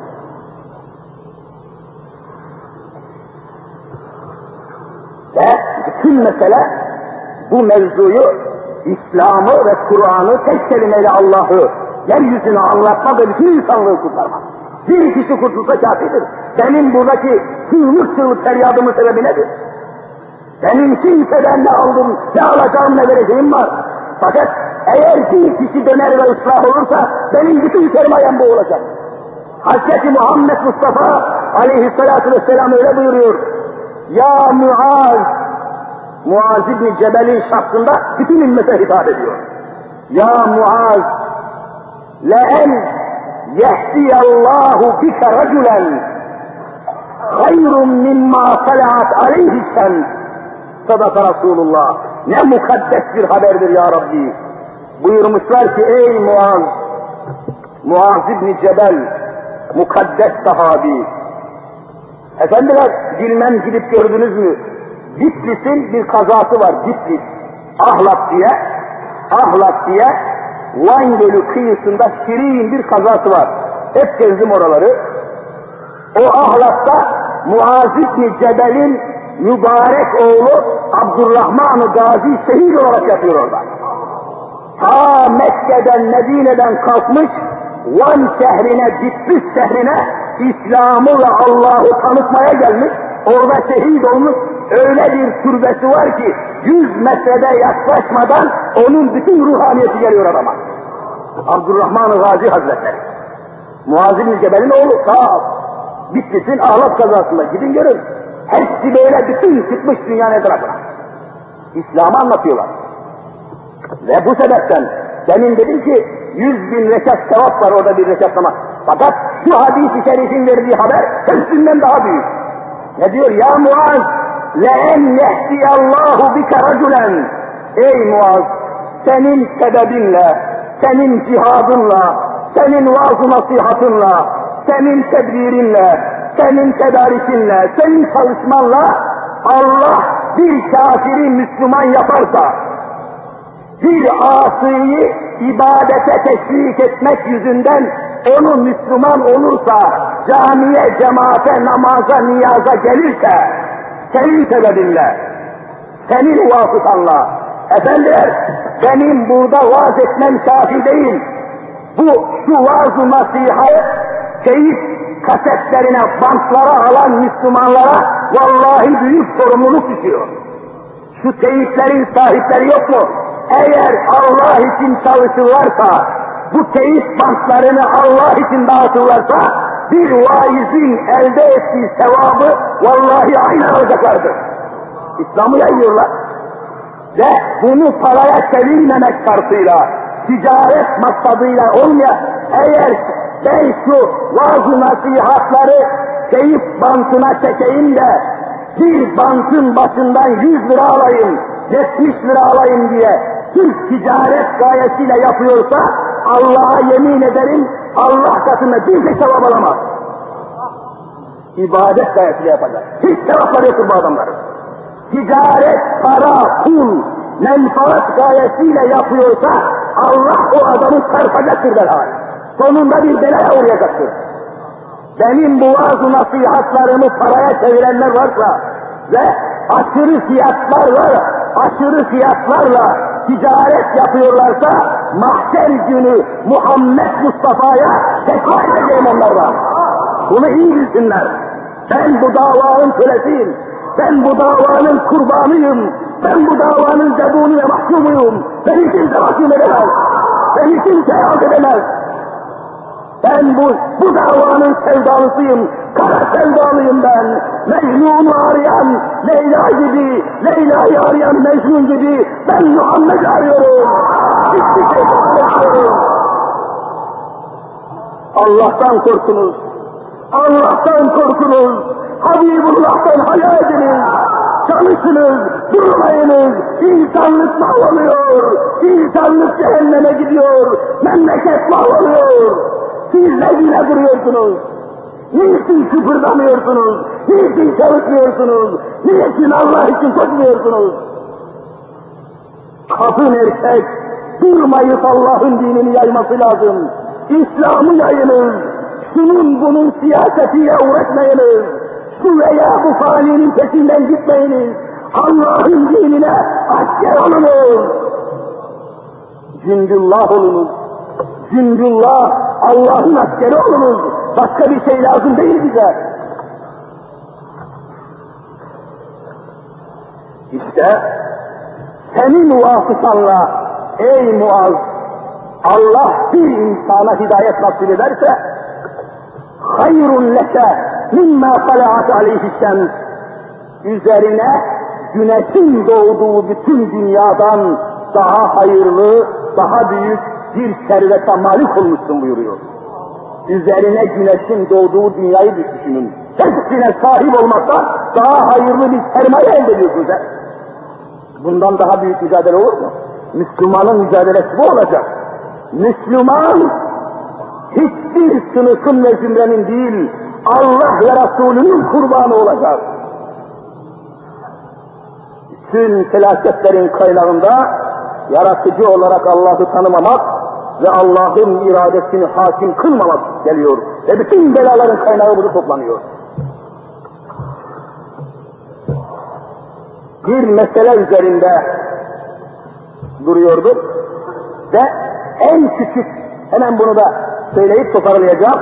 Ve bütün mesele bu mevzuyu, İslam'ı ve Kur'an'ı tek kelimeyle Allah'ı yeryüzüne anlatmak ve bütün insanlığı kurtarmak. Bir kişi kurtulsa kafidir. Benim buradaki çığlık çığlık feryadımın sebebi nedir? Benim kimseden ne aldım, ne alacağım, ne vereceğim var. Fakat eğer bir kişi döner ve ıslah olursa benim bütün sermayem bu olacak. Hazreti Muhammed Mustafa aleyhissalatu vesselam öyle buyuruyor. Ya Muaz, Muaz İbni Cebel'in şahsında bütün ümmete hitap ediyor. Ya Muaz, le'en yehdiyallahu bike raculen hayrun mimma sala'at aleyhi şems. Sadaka Resulullah. Ne mukaddes bir haberdir ya Rabbi. Buyurmuşlar ki ey Muaz, Muaz İbni Cebel, mukaddes sahabi. Efendiler, bilmem gidip gördünüz mü? Bitlis'in bir kazası var, Bitlis. Ahlat diye, Ahlat diye, Van Gölü kıyısında şirin bir kazası var. Hep gezdim oraları. O Ahlat'ta Muaz İbni Cebel'in mübarek oğlu Abdurrahman-ı Gazi şehir olarak yatıyor orada. Ta Mekke'den, Medine'den kalkmış, Van şehrine, Bitlis şehrine İslam'ı ve Allah'ı tanıtmaya gelmiş, orada şehit olmuş, öyle bir türbesi var ki yüz metrede yaklaşmadan onun bütün ruhaniyeti geliyor adama. Abdurrahman-ı Gazi Hazretleri. Muaz İbni Cebel'in oğlu, sağ Bitlis'in Ahlat kazasında, gidin görün. Hepsi böyle bütün çıkmış dünyanın etrafına. İslam'ı anlatıyorlar. Ve bu sebepten demin dedim ki yüz bin rekat sevap var orada bir rekat namaz. Fakat şu hadis-i şerifin verdiği haber hepsinden daha büyük. Ne diyor? Ya Muaz, le'en yehdiyallahu bike raculen. Ey Muaz, senin sebebinle, senin cihadınla, senin vaaz-ı nasihatınla, senin tedbirinle, senin tedarikinle, senin çalışmanla Allah bir kafiri Müslüman yaparsa, bir asıyı ibadete teşvik etmek yüzünden onu Müslüman olursa, camiye, cemaate, namaza, niyaza gelirse, senin sebebinle, senin vasıtanla, efendiler, benim burada vaaz etmem kafi değil, bu şu vaaz-ı nasihat, keyif kasetlerine, bantlara alan Müslümanlara vallahi büyük sorumluluk düşüyor. Şu teyitlerin sahipleri yok mu? Eğer Allah için çalışırlarsa, bu teyit bantlarını Allah için dağıtırlarsa, bir vaizin elde ettiği sevabı vallahi aynen alacaklardır. İslam'ı yayıyorlar. Ve bunu paraya çevirmemek şartıyla, ticaret maksadıyla olmayan, eğer ben şu vaaz-ı nasihatları teyit bantına çekeyim de, bir bantın başından yüz lira alayım, yetmiş lira alayım diye Türk ticaret gayesiyle yapıyorsa Allah'a yemin ederim Allah katında bir tek sevap alamaz. İbadet gayesiyle yapacak. Hiç sevapları yoktur bu adamların. Ticaret, para, pul, menfaat gayesiyle yapıyorsa Allah o adamı çarpacaktır belhal. Sonunda bir belaya uğrayacaktır. Benim bu vaaz-ı nasihatlarımı paraya çevirenler varsa ve aşırı fiyatlarla, aşırı fiyatlarla ticaret yapıyorlarsa mahşer günü Muhammed Mustafa'ya tekrar edeceğim onlardan. Bunu iyi bilsinler. Ben bu davanın kölesiyim. Ben bu davanın kurbanıyım. Ben bu davanın zebuni ve mahkumuyum. Beni kimse mahkum edemez. Beni kimse alt edemez. Ben bu, bu davanın sevdalısıyım, kara sevdalıyım ben. Mecnun'u arayan Leyla gibi, Leyla'yı arayan Mecnun gibi ben Muhammed'i arıyorum. Hiçbir şey bekliyorum. Allah'tan korkunuz, Allah'tan korkunuz, Habibullah'tan hayal ediniz. Çalışınız, durmayınız, insanlık mahvoluyor, insanlık cehenneme gidiyor, memleket mahvoluyor. Siz ne yine duruyorsunuz? Niçin kıpırdamıyorsunuz? Niçin çalışmıyorsunuz? Niçin Allah için koşmuyorsunuz? Kadın erkek durmayıp Allah'ın dinini yayması lazım. İslam'ı yayınız, şunun bunun siyasetiyle uğraşmayınız, şu veya bu faninin peşinden gitmeyiniz, Allah'ın dinine asker olunuz, cündullah olunuz, cündullah, Allah'ın askeri olunuz, başka bir şey lazım değil bize. İşte senin vasıtanla ey Muaz, Allah bir insana hidayet nasip ederse hayrun leke mimma talaat aleyhi şems, üzerine güneşin doğduğu bütün dünyadan daha hayırlı, daha büyük bir servete malik olmuşsun buyuruyor. Üzerine güneşin doğduğu dünyayı düşünün. Hepsine sahip olmaktan daha hayırlı bir sermaye elde ediyorsun sen. Bundan daha büyük mücadele olur mu? Müslümanın mücadelesi bu olacak. Müslüman hiçbir sınıfın ve zümrenin değil, Allah ve Resulünün kurbanı olacak. Bütün felaketlerin kaynağında yaratıcı olarak Allah'ı tanımamak ve Allah'ın iradesini hakim kılmamak geliyor. Ve bütün belaların kaynağı burada toplanıyor. Bir mesele üzerinde duruyorduk ve en küçük, hemen bunu da söyleyip toparlayacağım.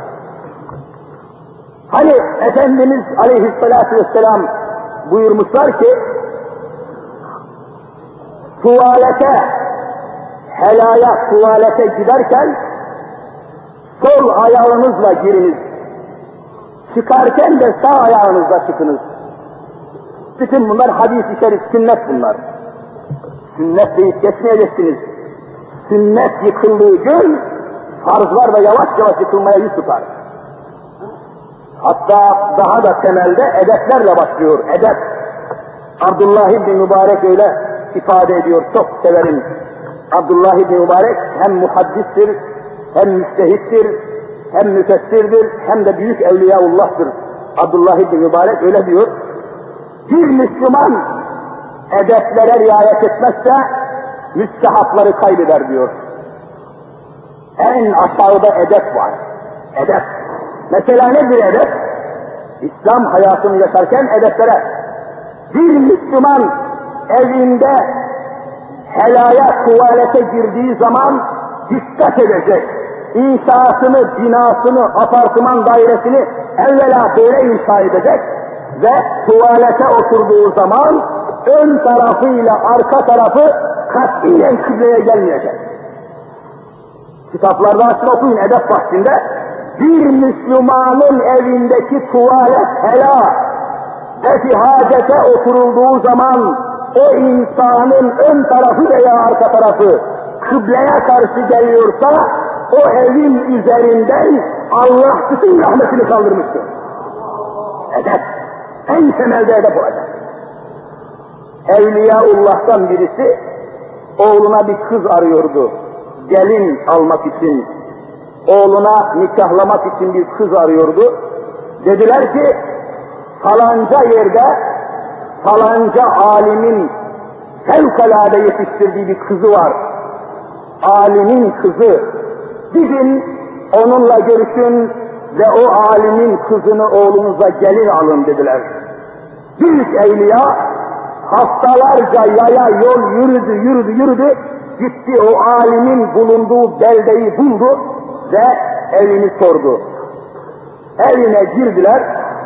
Hani Efendimiz Aleyhisselatü Vesselam buyurmuşlar ki, tuvalete, helaya tuvalete giderken sol ayağınızla giriniz, çıkarken de sağ ayağınızla çıkınız. Bütün bunlar hadis-i şerif, sünnet bunlar. Sünnet deyip geçmeyeceksiniz. Sünnet yıkıldığı gün farzlar da yavaş yavaş yıkılmaya yüz tutar. Hatta daha da temelde edeplerle başlıyor, edep. Abdullah İbni Mübarek öyle ifade ediyor, çok severim. Abdullah İbni Mübarek hem muhaddistir, hem müstehittir, hem müfessirdir, hem de büyük evliyaullah'tır. Abdullah İbni Mübarek öyle diyor. Bir Müslüman edeplere riayet etmezse müstehapları kaybeder diyor. En aşağıda edep var. Edep. Mesela nedir edep? İslam hayatını yaşarken edeplere. Bir Müslüman evinde helaya tuvalete girdiği zaman dikkat edecek. İnşaatını, binasını, apartman dairesini evvela böyle inşa edecek ve tuvalete oturduğu zaman ön tarafıyla arka tarafı katiyen kıbleye gelmeyecek. Kitaplarda açın okuyun edep bahsinde. Bir Müslümanın evindeki tuvalet hela ve hacete oturulduğu zaman o insanın ön tarafı veya arka tarafı kıbleye karşı geliyorsa o evin üzerinden Allah bütün rahmetini kaldırmıştır. Edep. En temelde edep olacak. Evliyaullah'tan birisi oğluna bir kız arıyordu. Gelin almak için, oğluna nikahlamak için bir kız arıyordu. Dediler ki falanca yerde falanca alimin fevkalade yetiştirdiği bir kızı var. Alimin kızı. Gidin onunla görüşün ve o alimin kızını oğlunuza gelin alın dediler. Büyük evliya haftalarca yaya yol yürüdü, yürüdü, yürüdü. Gitti o alimin bulunduğu beldeyi buldu ve evini sordu. Evine girdiler,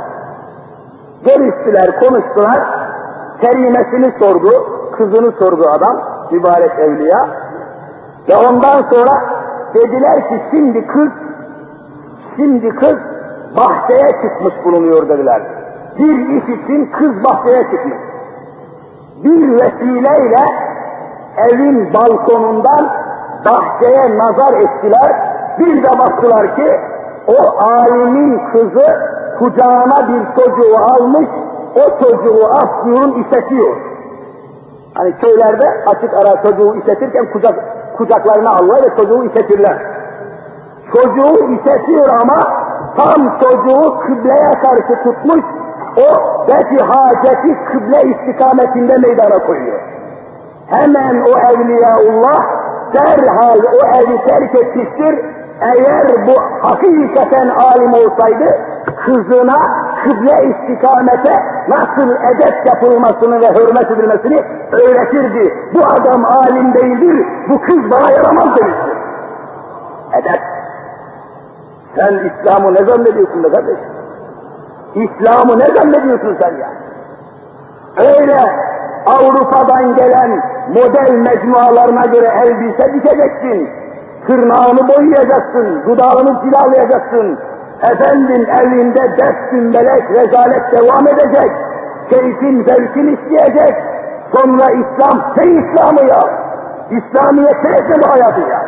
görüştüler, konuştular, kerimesini sordu, kızını sordu adam, mübarek evliya. Ve ondan sonra dediler ki şimdi kız, şimdi kız bahçeye çıkmış bulunuyor dediler. Bir iş için kız bahçeye çıkmış. Bir vesileyle evin balkonundan bahçeye nazar ettiler. Bir de baktılar ki o alimin kızı kucağına bir çocuğu almış, o çocuğu aslıyor, işetiyor. Hani köylerde açık ara çocuğu işetirken kucak, kucaklarına alırlar ve çocuğu işetirler. Çocuğu işetiyor ama tam çocuğu kıbleye karşı tutmuş, o belki haceti kıble istikametinde meydana koyuyor. Hemen o evliyaullah derhal o evi terk etmiştir, eğer bu hakikaten alim olsaydı, kızına kıble istikamete nasıl edep yapılmasını ve hürmet edilmesini öğretirdi. Bu adam alim değildir, bu kız bana yaramaz demiştir. Edep. Sen İslam'ı ne zannediyorsun be kardeşim? İslam'ı ne zannediyorsun sen ya? Öyle Avrupa'dan gelen model mecmualarına göre elbise dikeceksin, tırnağını boyayacaksın, dudağını cilalayacaksın, efendim evinde ders dümbelek, rezalet devam edecek, keyfin zevkin isteyecek, sonra İslam, ne İslam'ı ya? İslamiyet neyse bu hayatı ya?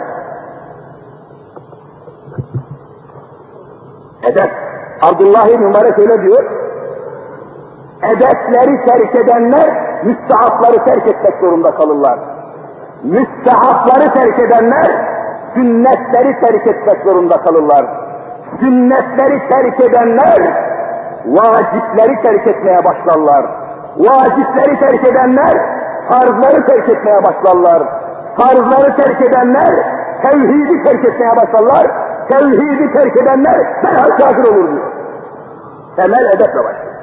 Edep. Abdullah İbn Mübarek öyle diyor, edepleri terk edenler, müstehapları terk etmek zorunda kalırlar. Müstehapları terk edenler, sünnetleri terk etmek zorunda kalırlar. Sünnetleri terk edenler, vacipleri terk etmeye başlarlar. Vacipleri terk edenler, farzları terk etmeye başlarlar. Farzları terk edenler, tevhidi terk etmeye başlarlar. Tevhidi terk edenler, derhal kafir olur diyor. Temel edeple başlıyor.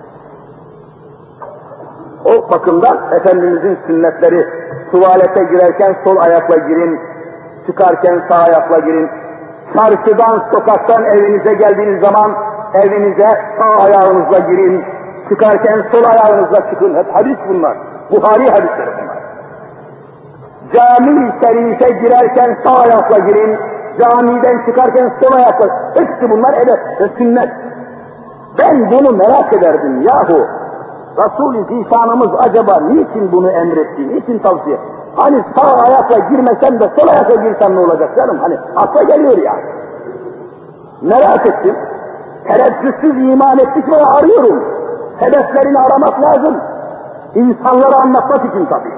O bakımdan Efendimizin sünnetleri, tuvalete girerken sol ayakla girin, çıkarken sağ ayakla girin, çarşıdan, sokaktan evinize geldiğiniz zaman evinize sağ ayağınızla girin, çıkarken sol ayağınızla çıkın. Hep hadis bunlar, Buhari hadisleri bunlar. Cami-i şerife girerken sağ ayakla girin, camiden çıkarken sol ayakla, hepsi bunlar edep ve sünnet. Ben bunu merak ederdim yahu. Resul-i Zişanımız acaba niçin bunu emretti, niçin tavsiye? Hani sağ ayakla girmesen de sol ayakla girsen ne olacak canım? Hani akla geliyor ya. Merak ettim. Tereddütsüz iman ettik ve arıyorum. Hedeflerini aramak lazım. İnsanlara anlatmak için tabii.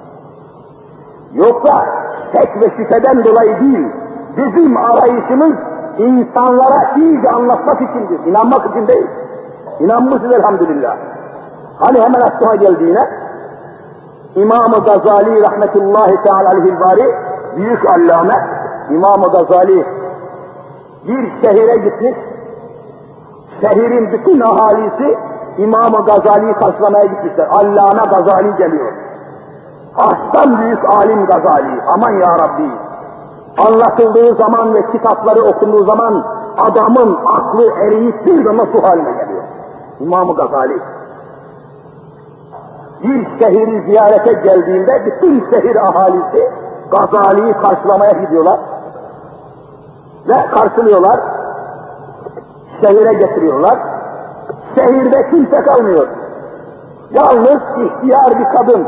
Yoksa şek ve şüpheden dolayı değil, bizim arayışımız insanlara iyice anlatmak içindir, inanmak için değil. İnanmışız elhamdülillah. Hani hemen aklıma geldiğine, İmam-ı Gazali rahmetullahi teala aleyhil-bari, büyük allame, İmam-ı Gazali bir şehire gitmiş, şehrin bütün ahalisi İmam-ı Gazali'yi karşılamaya gitmişler. Allame Gazali geliyor. Aslan büyük alim Gazali, aman ya Rabbi. Anlatıldığı zaman ve kitapları okunduğu zaman adamın aklı eriyip bir de nasıl haline geliyor. İmam-ı Gazali. Bir şehri ziyarete geldiğinde bütün şehir ahalisi Gazali'yi karşılamaya gidiyorlar ve karşılıyorlar, şehire getiriyorlar. Şehirde kimse kalmıyor. Yalnız ihtiyar bir kadın,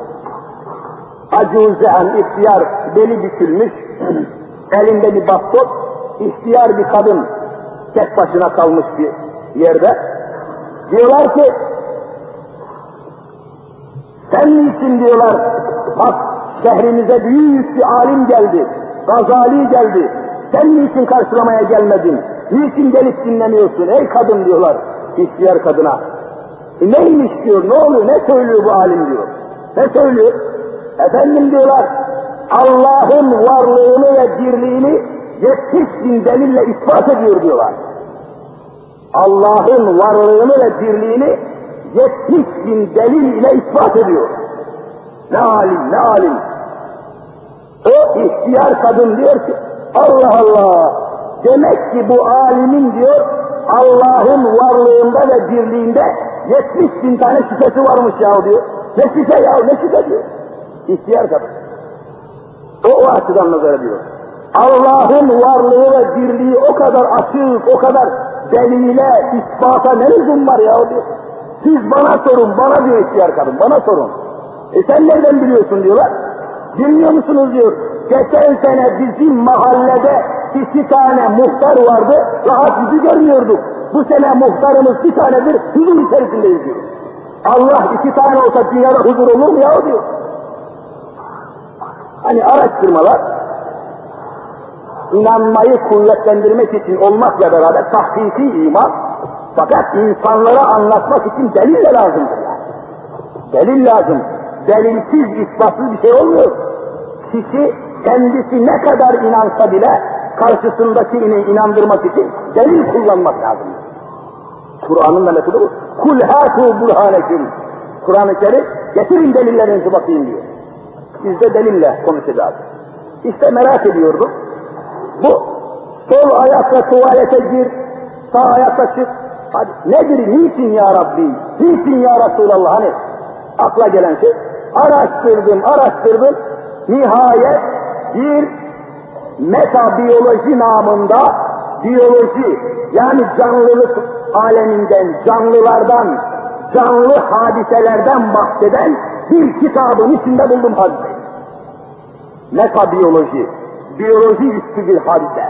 acuzen ihtiyar, beli bükülmüş, elinde bir baston, ihtiyar bir kadın tek başına kalmış bir yerde. Diyorlar ki, sen niçin diyorlar, bak şehrimize büyük bir alim geldi, Gazali geldi, sen niçin karşılamaya gelmedin, niçin gelip dinlemiyorsun ey kadın diyorlar, ihtiyar kadına. E neymiş diyor, ne oluyor, ne söylüyor bu alim diyor, ne söylüyor? Efendim diyorlar, Allah'ın varlığını ve dirliğini yetmiş bin delille ispat ediyor diyorlar. Allah'ın varlığını ve dirliğini yetmiş bin delil ile ispat ediyor. Ne alim, ne alim. O ihtiyar kadın diyor ki, Allah Allah, demek ki bu alimin diyor, Allah'ın varlığında ve dirliğinde yetmiş bin tane şüphesi varmış ya diyor. Ne şüphe ya, ne şüphe diyor. İhtiyar kadın. O, o açıdan nazar ediyor. Allah'ın varlığı ve dirliği o kadar açık, o kadar delile, ispata ne lüzum var ya diyor. Siz bana sorun, bana diyor ihtiyar kadın, bana sorun. E sen nereden biliyorsun diyorlar. Bilmiyor musunuz diyor. Geçen sene bizim mahallede iki tane muhtar vardı, rahat yüzü görmüyorduk. Bu sene muhtarımız bir tanedir, huzur içerisindeyiz diyor. Allah iki tane olsa dünyada huzur olur mu ya diyor. Hani araştırmalar, inanmayı kuvvetlendirmek için olmakla beraber tahkiki iman, fakat insanlara anlatmak için delil de lazımdır yani. Delil lazım. Delilsiz, ispatsız bir şey olmuyor. Kişi kendisi ne kadar inansa bile, karşısındakini inandırmak için delil kullanmak lazım. Kur'an'ın da metodu bu. Kul hâtû burhânekum. Kur'an-ı Kerim getirin delillerinizi bakayım diyor. Biz de delille konuşacağız. İşte merak ediyordum. Bu sol ayakla tuvalete gir, sağ ayakla çık. Hadi, nedir, niçin ya Rabbi, niçin ya Resulallah, hani akla gelen şey. Araştırdım, araştırdım. Nihayet bir metabiyoloji namında, biyoloji, yani canlılık aleminden, canlılardan, canlı hadiselerden bahseden bir kitabın içinde buldum hadiseyi. Metabiyoloji, biyoloji üstü bir hadise.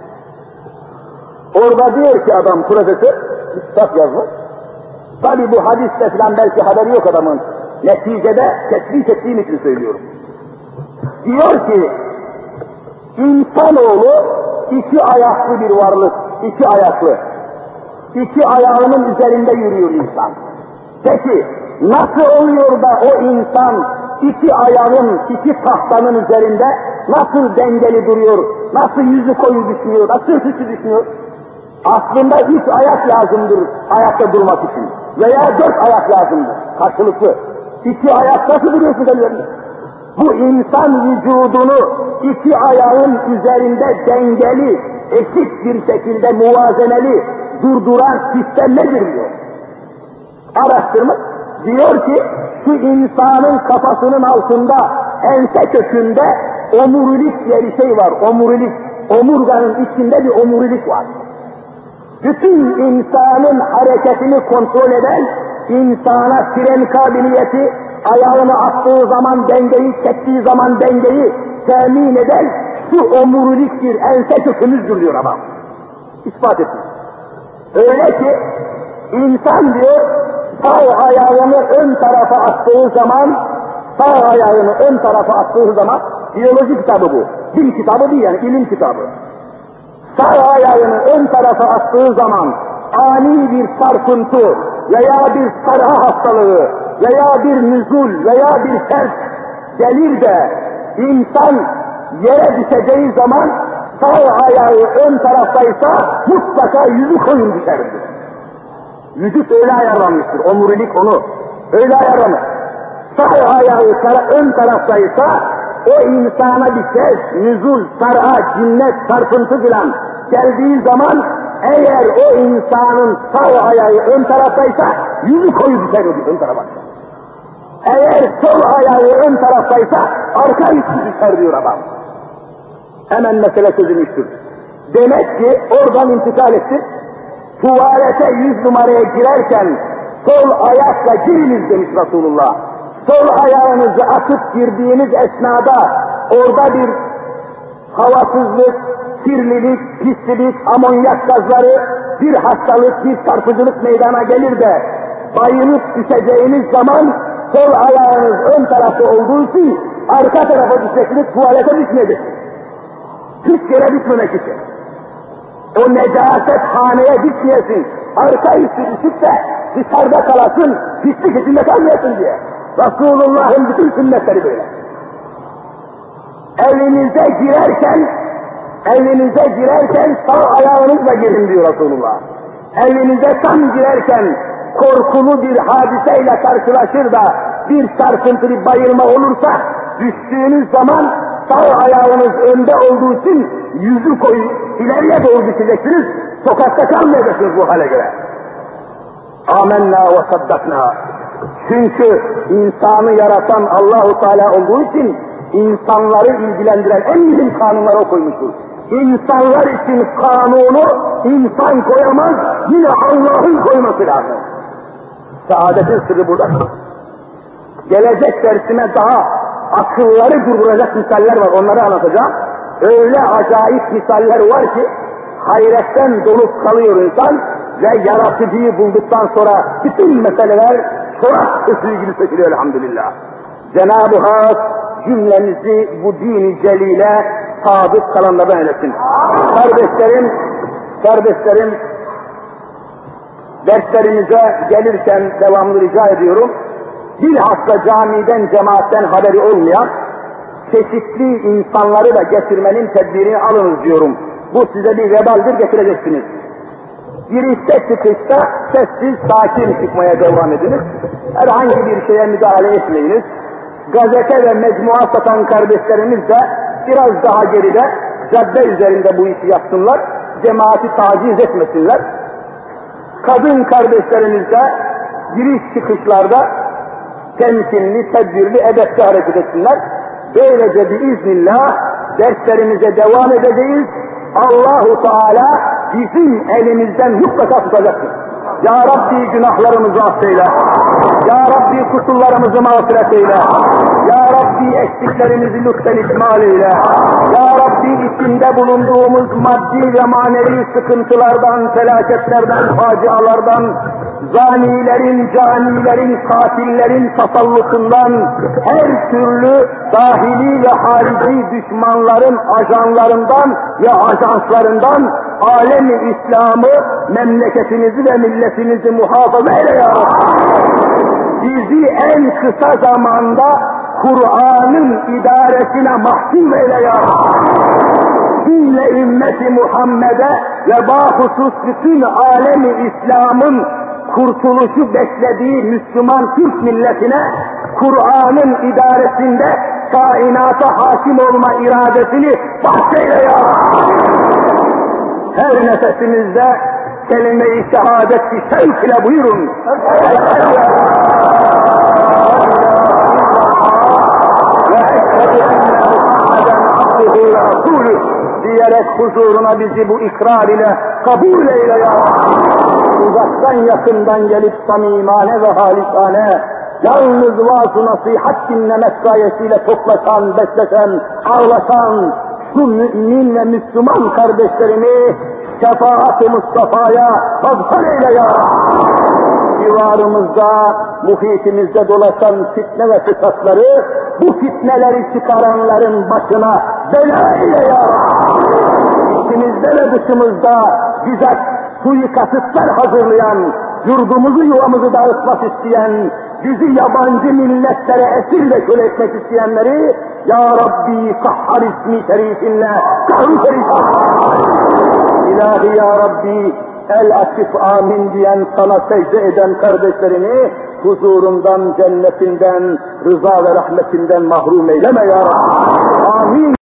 Orada diyor ki adam, profesör, kitap yazmış. Tabi bu hadiste falan belki haberi yok adamın. Neticede tespit ettiğim için söylüyorum. Diyor ki, insanoğlu iki ayaklı bir varlık, iki ayaklı. İki ayağının üzerinde yürüyor insan. Peki, nasıl oluyor da o insan iki ayağın, iki tahtanın üzerinde nasıl dengeli duruyor, nasıl yüzü koyu düşmüyor, nasıl sırtı düşmüyor? Aslında üç ayak lazımdır ayakta durmak için. Veya dört ayak lazımdır, karşılıklı. İki ayak nasıl duruyorsun ellerinde? Bu insan vücudunu iki ayağın üzerinde dengeli, eşit bir şekilde muvazeneli durduran sistem nedir diyor. Araştırma diyor ki, şu insanın kafasının altında, ense kökünde omurilik diye bir şey var, omurilik. Omurganın içinde bir omurilik var. Bütün insanın hareketini kontrol eden, insana fren kabiliyeti, ayağını attığı zaman dengeyi, çektiği zaman dengeyi temin eden şu omuriliktir, ense kökümüzdür diyor adam. İspat etmiş. Öyle ki, insan diyor, sağ ayağını ön tarafa attığı zaman, sağ ayağını ön tarafa attığı zaman, biyoloji kitabı bu, din kitabı değil yani, ilim kitabı. Sağ ayağını ön tarafa attığı zaman, ani bir sarkıntı veya bir sarha hastalığı veya bir nüzul veya bir ters gelir de, insan yere düşeceği zaman, sağ ayağı ön taraftaysa, mutlaka yüzü koyun düşerdir. Vücut öyle ayarlanmıştır, omurilik onu öyle ayarlamış. Sağ ayağı tara ön taraftaysa, o insana bir ses, nüzul, sarha, cinnet, çarpıntı filan geldiği zaman, eğer o insanın sağ ayağı ön taraftaysa, yüzü koyu düşer ön tarafa. Eğer sol ayağı ön taraftaysa, arka yüzü düşer diyor adam. Hemen mesele çözülmüştür. Demek ki oradan intikal ettik. Tuvalete yüz numaraya girerken sol ayakla giriniz demiş Resulullah. Sol ayağınızı atıp girdiğiniz esnada orada bir havasızlık, kirlilik, pislilik, amonyak gazları, bir hastalık, bir çarpıcılık meydana gelir de bayılıp düşeceğiniz zaman sol ayağınız ön tarafta olduğu için arka tarafa düşeceksiniz, tuvalete düşmeyecek. Hiç yere düşmemek için. O necaset haneye düşmeyesin, arka üstü düşüp de dışarıda kalasın, pislik içinde kalmayasın diye. Resulullah'ın bütün sünnetleri böyle. Evinize girerken, evinize girerken sağ ayağınızla girin diyor Resulullah. Evinize tam girerken korkulu bir hadiseyle karşılaşır da bir çarpıntı, bir bayılma olursa düştüğünüz zaman sağ ayağınız önde olduğu için yüzü koyup ileriye doğru düşeceksiniz, sokakta kalmayacaksınız bu hale göre. Âmennâ ve saddaknâ. Çünkü insanı yaratan Allahu Teala olduğu için insanları ilgilendiren en mühim kanunları o koymuştur. İnsanlar için kanunu insan koyamaz, yine Allah'ın koyması lazım. Saadetin sırrı burada. Gelecek dersime daha akılları durduracak misaller var, onları anlatacağım. Öyle acayip misaller var ki hayretten dolup kalıyor insan ve yaratıcıyı bulduktan sonra bütün meseleler çorak ilgili seçiliyor elhamdülillah. Cenab-ı Hak cümlemizi bu din-i celile sadık kalanlardan eylesin. Kardeşlerim, kardeşlerim, derslerimize gelirken devamlı rica ediyorum. Bilhassa camiden, cemaatten haberi olmayan çeşitli insanları da getirmenin tedbirini alınız diyorum. Bu size bir vebaldir, getireceksiniz. Girişte çıkışta sessiz, sakin çıkmaya devam ediniz. Herhangi bir şeye müdahale etmeyiniz. Gazete ve mecmua satan kardeşlerimiz de biraz daha geride, cadde üzerinde bu işi yapsınlar. Cemaati taciz etmesinler. Kadın kardeşlerimiz de giriş çıkışlarda temkinli, tedbirli, edepli hareket etsinler. Böylece biiznillah derslerimize devam edeceğiz. Allahu Teala bizim elimizden mutlaka tutacaktır. Ya Rabbi günahlarımızı affeyle. Ya Rabbi kusurlarımızı mağfiret eyle. Ya Rabbi eksiklerimizi lütfen ikmal eyle. Ya Rabbi içinde bulunduğumuz maddi ve manevi sıkıntılardan, felaketlerden, facialardan, zanilerin, canilerin, katillerin tasallutundan, her türlü dahili ve harici düşmanların ajanlarından ve ajanslarından alemi İslam'ı, memleketinizi ve milletinizi muhafaza eyle ya Rabbi. Bizi en kısa zamanda Kur'an'ın idaresine mahkum eyle ya Rabbi. Cümle ümmeti Muhammed'e ve bahusus bütün alemi İslam'ın kurtuluşu beklediği Müslüman Türk milletine Kur'an'ın idaresinde kainata hakim olma iradesini bahşeyle ya Rabbi. Her nefesimizde kelime-i şehadeti şevk ile buyurun. Ve eşhedü enne Muhammeden abduhu ve rasulü diyerek huzuruna bizi bu ikrar ile kabul eyle ya Rabbi. Uzaktan yakından gelip samimane ve halisane, yalnız vaaz-ı nasihat dinlemek gayesiyle toplaşan, besleşen, ağlaşan şu mümin ve Müslüman kardeşlerimi şefaat-ı Mustafa'ya mazhar eyle ya Rabbi. Civarımızda, muhitimizde dolaşan fitne ve fırsatları, bu fitneleri çıkaranların başına bela eyle ya Rabbi. İçimizde ve dışımızda bize suikasıtlar hazırlayan, yurdumuzu yuvamızı dağıtmak isteyen, bizi yabancı milletlere esir ve köle etmek isteyenleri, Ya Rabbi Kahhar ismi şerifinle kahru perişan. İlahi Ya Rabbi, el açıp amin diyen, sana secde eden kardeşlerini huzurundan, cennetinden, rıza ve rahmetinden mahrum eyleme Ya Rabbi. Amin.